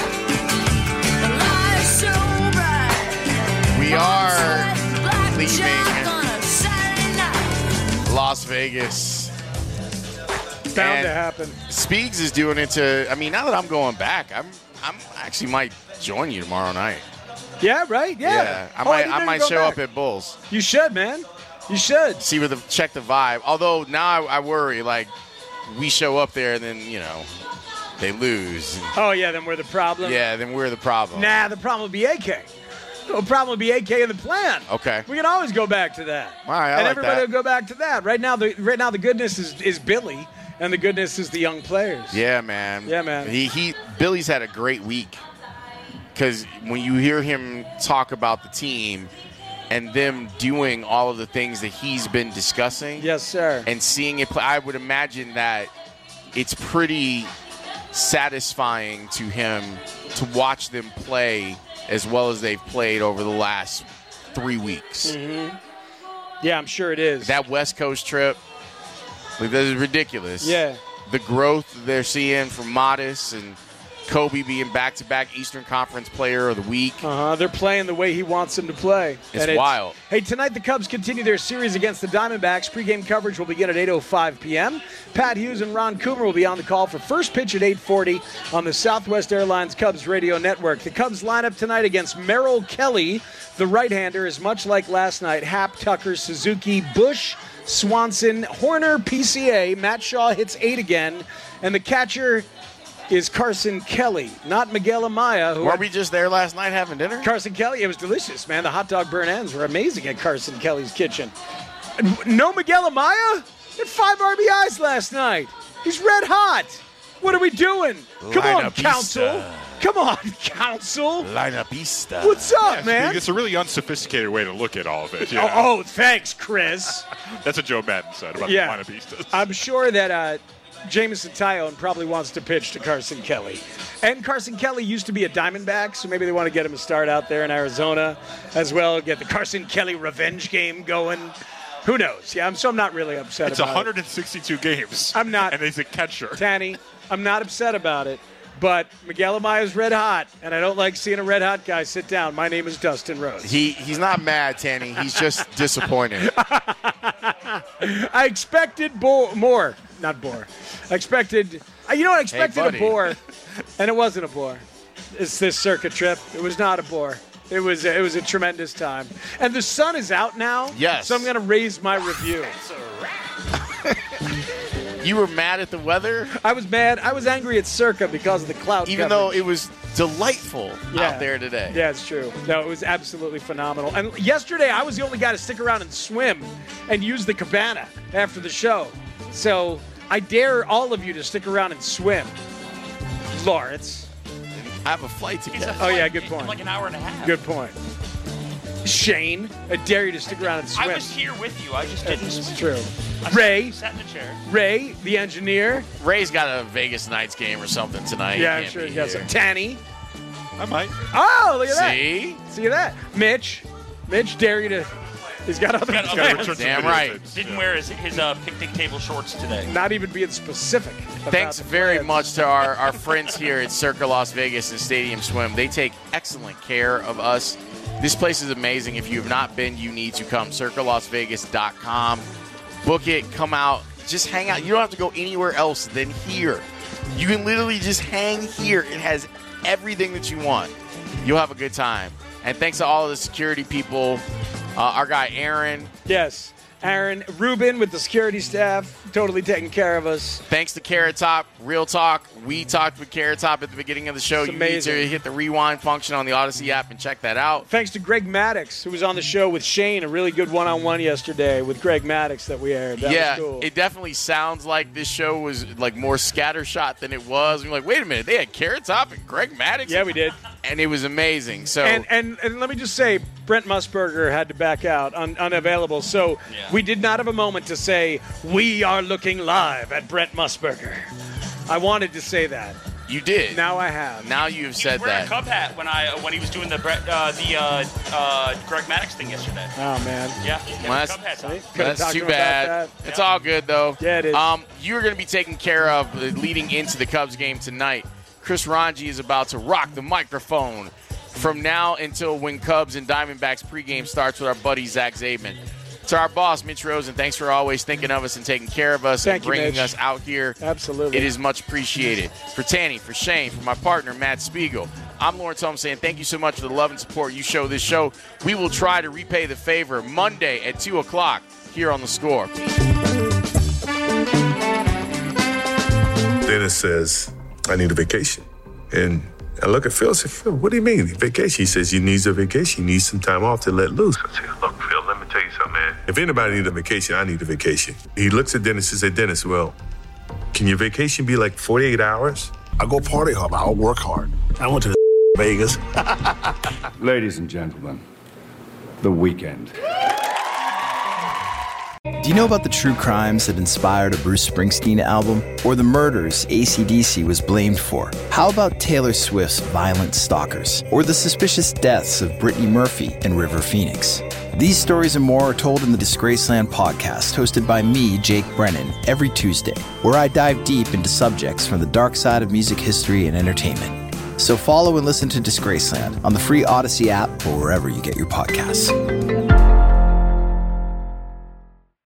[SPEAKER 6] We are leaving Las Vegas.
[SPEAKER 7] Bound
[SPEAKER 6] And
[SPEAKER 7] to happen.
[SPEAKER 6] Speaks is doing it to, I mean, now that I'm going back, I'm I'm actually might join you tomorrow night.
[SPEAKER 7] Yeah, right? Yeah.
[SPEAKER 6] I
[SPEAKER 7] Oh,
[SPEAKER 6] might
[SPEAKER 7] didn't
[SPEAKER 6] I
[SPEAKER 7] know
[SPEAKER 6] might
[SPEAKER 7] you go
[SPEAKER 6] show
[SPEAKER 7] back.
[SPEAKER 6] up at Bulls.
[SPEAKER 7] You should, man. You should.
[SPEAKER 6] See with the check the vibe. Although now I, I worry, like we show up there and then, you know, they lose.
[SPEAKER 7] Oh, yeah, then we're the problem.
[SPEAKER 6] Yeah, then we're the problem.
[SPEAKER 7] Nah, the problem would be A K. The problem would be A K in the plan.
[SPEAKER 6] Okay.
[SPEAKER 7] We can always go back to that.
[SPEAKER 6] All right, I
[SPEAKER 7] and
[SPEAKER 6] like
[SPEAKER 7] everybody
[SPEAKER 6] that.
[SPEAKER 7] will go back to that. Right now, the right now the goodness is, is Billy, and the goodness is the young players.
[SPEAKER 6] Yeah, man.
[SPEAKER 7] Yeah, man.
[SPEAKER 6] He he Billy's had a great week because when you hear him talk about the team and them doing all of the things that he's been discussing,
[SPEAKER 7] Yes, sir.
[SPEAKER 6] and seeing it play, I would imagine that it's pretty satisfying to him to watch them play as well as they've played over the last three weeks.
[SPEAKER 7] Mm-hmm. Yeah, I'm sure it is.
[SPEAKER 6] That West Coast trip, like, that is ridiculous.
[SPEAKER 7] Yeah.
[SPEAKER 6] The growth they're seeing from Modest and Kobe being back-to-back Eastern Conference Player of the Week.
[SPEAKER 7] Uh-huh. They're playing the way he wants them to play.
[SPEAKER 6] It's
[SPEAKER 7] And
[SPEAKER 6] wild.
[SPEAKER 7] Hey, tonight the Cubs continue their series against the Diamondbacks. Pre-game coverage will begin at eight oh five p.m. Pat Hughes and Ron Coomer will be on the call for first pitch at eight forty on the Southwest Airlines Cubs radio network. The Cubs lineup tonight against Merrill Kelly. The right-hander is much like last night. Happ, Tucker, Suzuki, Bush, Swanson, Horner, P C A. Matt Shaw hits eight again. And the catcher is Carson Kelly, not Miguel Amaya. Who
[SPEAKER 6] Weren't
[SPEAKER 7] had-
[SPEAKER 6] we just there last night having dinner?
[SPEAKER 7] Carson Kelly, it was delicious, man. The hot dog burn ends were amazing at Carson Kelly's kitchen. No Miguel Amaya? He had five R B Is last night. He's red hot. What are we doing? Come on,
[SPEAKER 10] Lineup-ista.
[SPEAKER 7] Council. Come on, Council.
[SPEAKER 6] Lineup-ista.
[SPEAKER 7] What's up,
[SPEAKER 10] Yeah,
[SPEAKER 7] man?
[SPEAKER 10] It's a really unsophisticated way to look at all of it.
[SPEAKER 7] Oh,
[SPEAKER 10] Yeah.
[SPEAKER 7] oh, thanks, Chris.
[SPEAKER 10] That's what Joe Madden said about
[SPEAKER 7] Yeah.
[SPEAKER 10] the lineupistas.
[SPEAKER 7] I'm sure that uh, Jameson Tyone probably wants to pitch to Carson Kelly. And Carson Kelly used to be a Diamondback, so maybe they want to get him a start out there in Arizona as well. Get the Carson Kelly revenge game going. Who knows? Yeah, I'm, so I'm not really upset
[SPEAKER 10] It's
[SPEAKER 7] about
[SPEAKER 10] one hundred sixty-two games.
[SPEAKER 7] I'm not.
[SPEAKER 10] And he's a catcher.
[SPEAKER 7] it. Tanny, I'm not upset about it. But Miguel Amaya's red hot, and I don't like seeing a red hot guy sit down. My name is Dustin Rhodes.
[SPEAKER 6] He he's not mad, Tanny. He's just disappointed.
[SPEAKER 7] I expected bo- more. Not bore. I expected, uh, you know what? I expected
[SPEAKER 6] Hey,
[SPEAKER 7] a
[SPEAKER 6] buddy.
[SPEAKER 7] bore, and it wasn't a bore. It's this circuit trip. It was not a bore. It was it was a tremendous time. And the sun is out now.
[SPEAKER 6] Yes.
[SPEAKER 7] So I'm going to raise my review.
[SPEAKER 6] You were mad at the weather?
[SPEAKER 7] I was mad. I was angry at Circa because of the cloud
[SPEAKER 6] Even
[SPEAKER 7] coverage.
[SPEAKER 6] though it was delightful
[SPEAKER 7] Yeah.
[SPEAKER 6] out there today.
[SPEAKER 7] Yeah, it's true. No, it was absolutely phenomenal. And yesterday, I was the only guy to stick around and swim and use the cabana after the show. So I dare all of you to stick around and swim. Lawrence.
[SPEAKER 6] I have a flight to catch.
[SPEAKER 7] Oh, yeah, good point.
[SPEAKER 12] Like an hour and a half.
[SPEAKER 7] Good point. Shane, I dare you to stick around and swim.
[SPEAKER 12] I was here with you. I just didn't swim.
[SPEAKER 7] It's true.
[SPEAKER 12] I
[SPEAKER 7] Ray.
[SPEAKER 12] Sat in the chair.
[SPEAKER 7] Ray, the engineer.
[SPEAKER 6] Ray's got a Vegas Knights game or something tonight.
[SPEAKER 7] Yeah,
[SPEAKER 6] He
[SPEAKER 7] I'm
[SPEAKER 6] can't
[SPEAKER 7] sure
[SPEAKER 6] be
[SPEAKER 7] he got
[SPEAKER 6] here.
[SPEAKER 7] some. Tanny.
[SPEAKER 10] I might.
[SPEAKER 7] Oh, look at that.
[SPEAKER 6] See?
[SPEAKER 7] See that? Mitch. Mitch, dare you to. He's got other
[SPEAKER 12] Got
[SPEAKER 7] plans.
[SPEAKER 12] other-
[SPEAKER 6] Damn right.
[SPEAKER 12] Didn't wear his, his uh, picnic table shorts today.
[SPEAKER 7] Not even being specific. about
[SPEAKER 6] Thanks
[SPEAKER 7] the
[SPEAKER 6] very
[SPEAKER 7] plans.
[SPEAKER 6] much to our, our friends here at Circa Las Vegas and Stadium Swim. They take excellent care of us. This place is amazing. If you have not been, you need to come. circa las vegas dot com. Book it. Come out. Just hang out. You don't have to go anywhere else than here. You can literally just hang here. It has everything that you want. You'll have a good time. And thanks to all of the security people, uh, our guy Aaron.
[SPEAKER 7] Yes. Aaron, Ruben with the security staff, totally taking care of us.
[SPEAKER 6] Thanks to Carrot Top. Real talk. We talked with Carrot Top at the beginning of the show.
[SPEAKER 7] It's
[SPEAKER 6] you need
[SPEAKER 7] amazing.
[SPEAKER 6] to hit the rewind function on the Odyssey app and check that out.
[SPEAKER 7] Thanks to Greg Maddox, who was on the show with Shane, a really good one-on-one yesterday with Greg Maddox that we aired. That
[SPEAKER 6] yeah,
[SPEAKER 7] was cool.
[SPEAKER 6] it definitely sounds like this show was like more scattershot than it was. We're like, wait a minute, they had Carrot Top and Greg Maddox.
[SPEAKER 7] Yeah, we did.
[SPEAKER 6] And it was amazing. So
[SPEAKER 7] And, and and let me just say, Brent Musburger had to back out, un, unavailable. So we did not have a moment to say, we are looking live at Brent Musburger. I wanted to say that.
[SPEAKER 6] you did.
[SPEAKER 7] Now I have.
[SPEAKER 6] Now you have said
[SPEAKER 12] Wearing a
[SPEAKER 6] that.
[SPEAKER 12] Cub hat when I when he was doing the Brett- uh, the uh, uh, Greg Maddox thing yesterday.
[SPEAKER 7] Oh, man.
[SPEAKER 12] Yeah, he had
[SPEAKER 6] Well,
[SPEAKER 12] the
[SPEAKER 6] that's-
[SPEAKER 12] Cub hats on.
[SPEAKER 7] Could've
[SPEAKER 6] That's
[SPEAKER 7] talked
[SPEAKER 6] too
[SPEAKER 7] about
[SPEAKER 6] bad.
[SPEAKER 7] that.
[SPEAKER 6] It's all good though.
[SPEAKER 7] Yeah, it is.
[SPEAKER 6] Um, you're going to be taken care of uh, leading into the Cubs game tonight. Chris Ranji is about to rock the microphone from now until when Cubs and Diamondbacks pregame starts with our buddy Zach Zabin. To our boss, Mitch Rosen, thanks for always thinking of us and taking care of us
[SPEAKER 7] Thank
[SPEAKER 6] and
[SPEAKER 7] you,
[SPEAKER 6] bringing
[SPEAKER 7] Mitch.
[SPEAKER 6] us out here.
[SPEAKER 7] Absolutely.
[SPEAKER 6] It is much appreciated. For Tanny, for Shane, for my partner, Matt Spiegel, I'm Lawrence Holmes saying thank you so much for the love and support you show this show. We will try to repay the favor Monday at two o'clock here on The Score.
[SPEAKER 15] Dennis says, I need a vacation. And I look at Phil and say, Phil, what do you mean, vacation? He says, you need a vacation. You need some time off to let loose. I say, look, Phil, let me tell you something, man. If anybody needs a vacation, I need a vacation. He looks at Dennis and says, Dennis, well, can your vacation be like forty-eight hours?
[SPEAKER 16] I go party hard. I'll work hard. I went to Vegas.
[SPEAKER 17] Ladies and gentlemen, The Weeknd.
[SPEAKER 18] Do you know about the true crimes that inspired a Bruce Springsteen album? Or the murders A C D C was blamed for? How about Taylor Swift's Violent Stalkers? Or the suspicious deaths of Brittany Murphy and River Phoenix? These stories and more are told in the Disgraceland podcast, hosted by me, Jake Brennan, every Tuesday, where I dive deep into subjects from the dark side of music history and entertainment. So follow and listen to Disgraceland on the free Odyssey app or wherever you get your podcasts.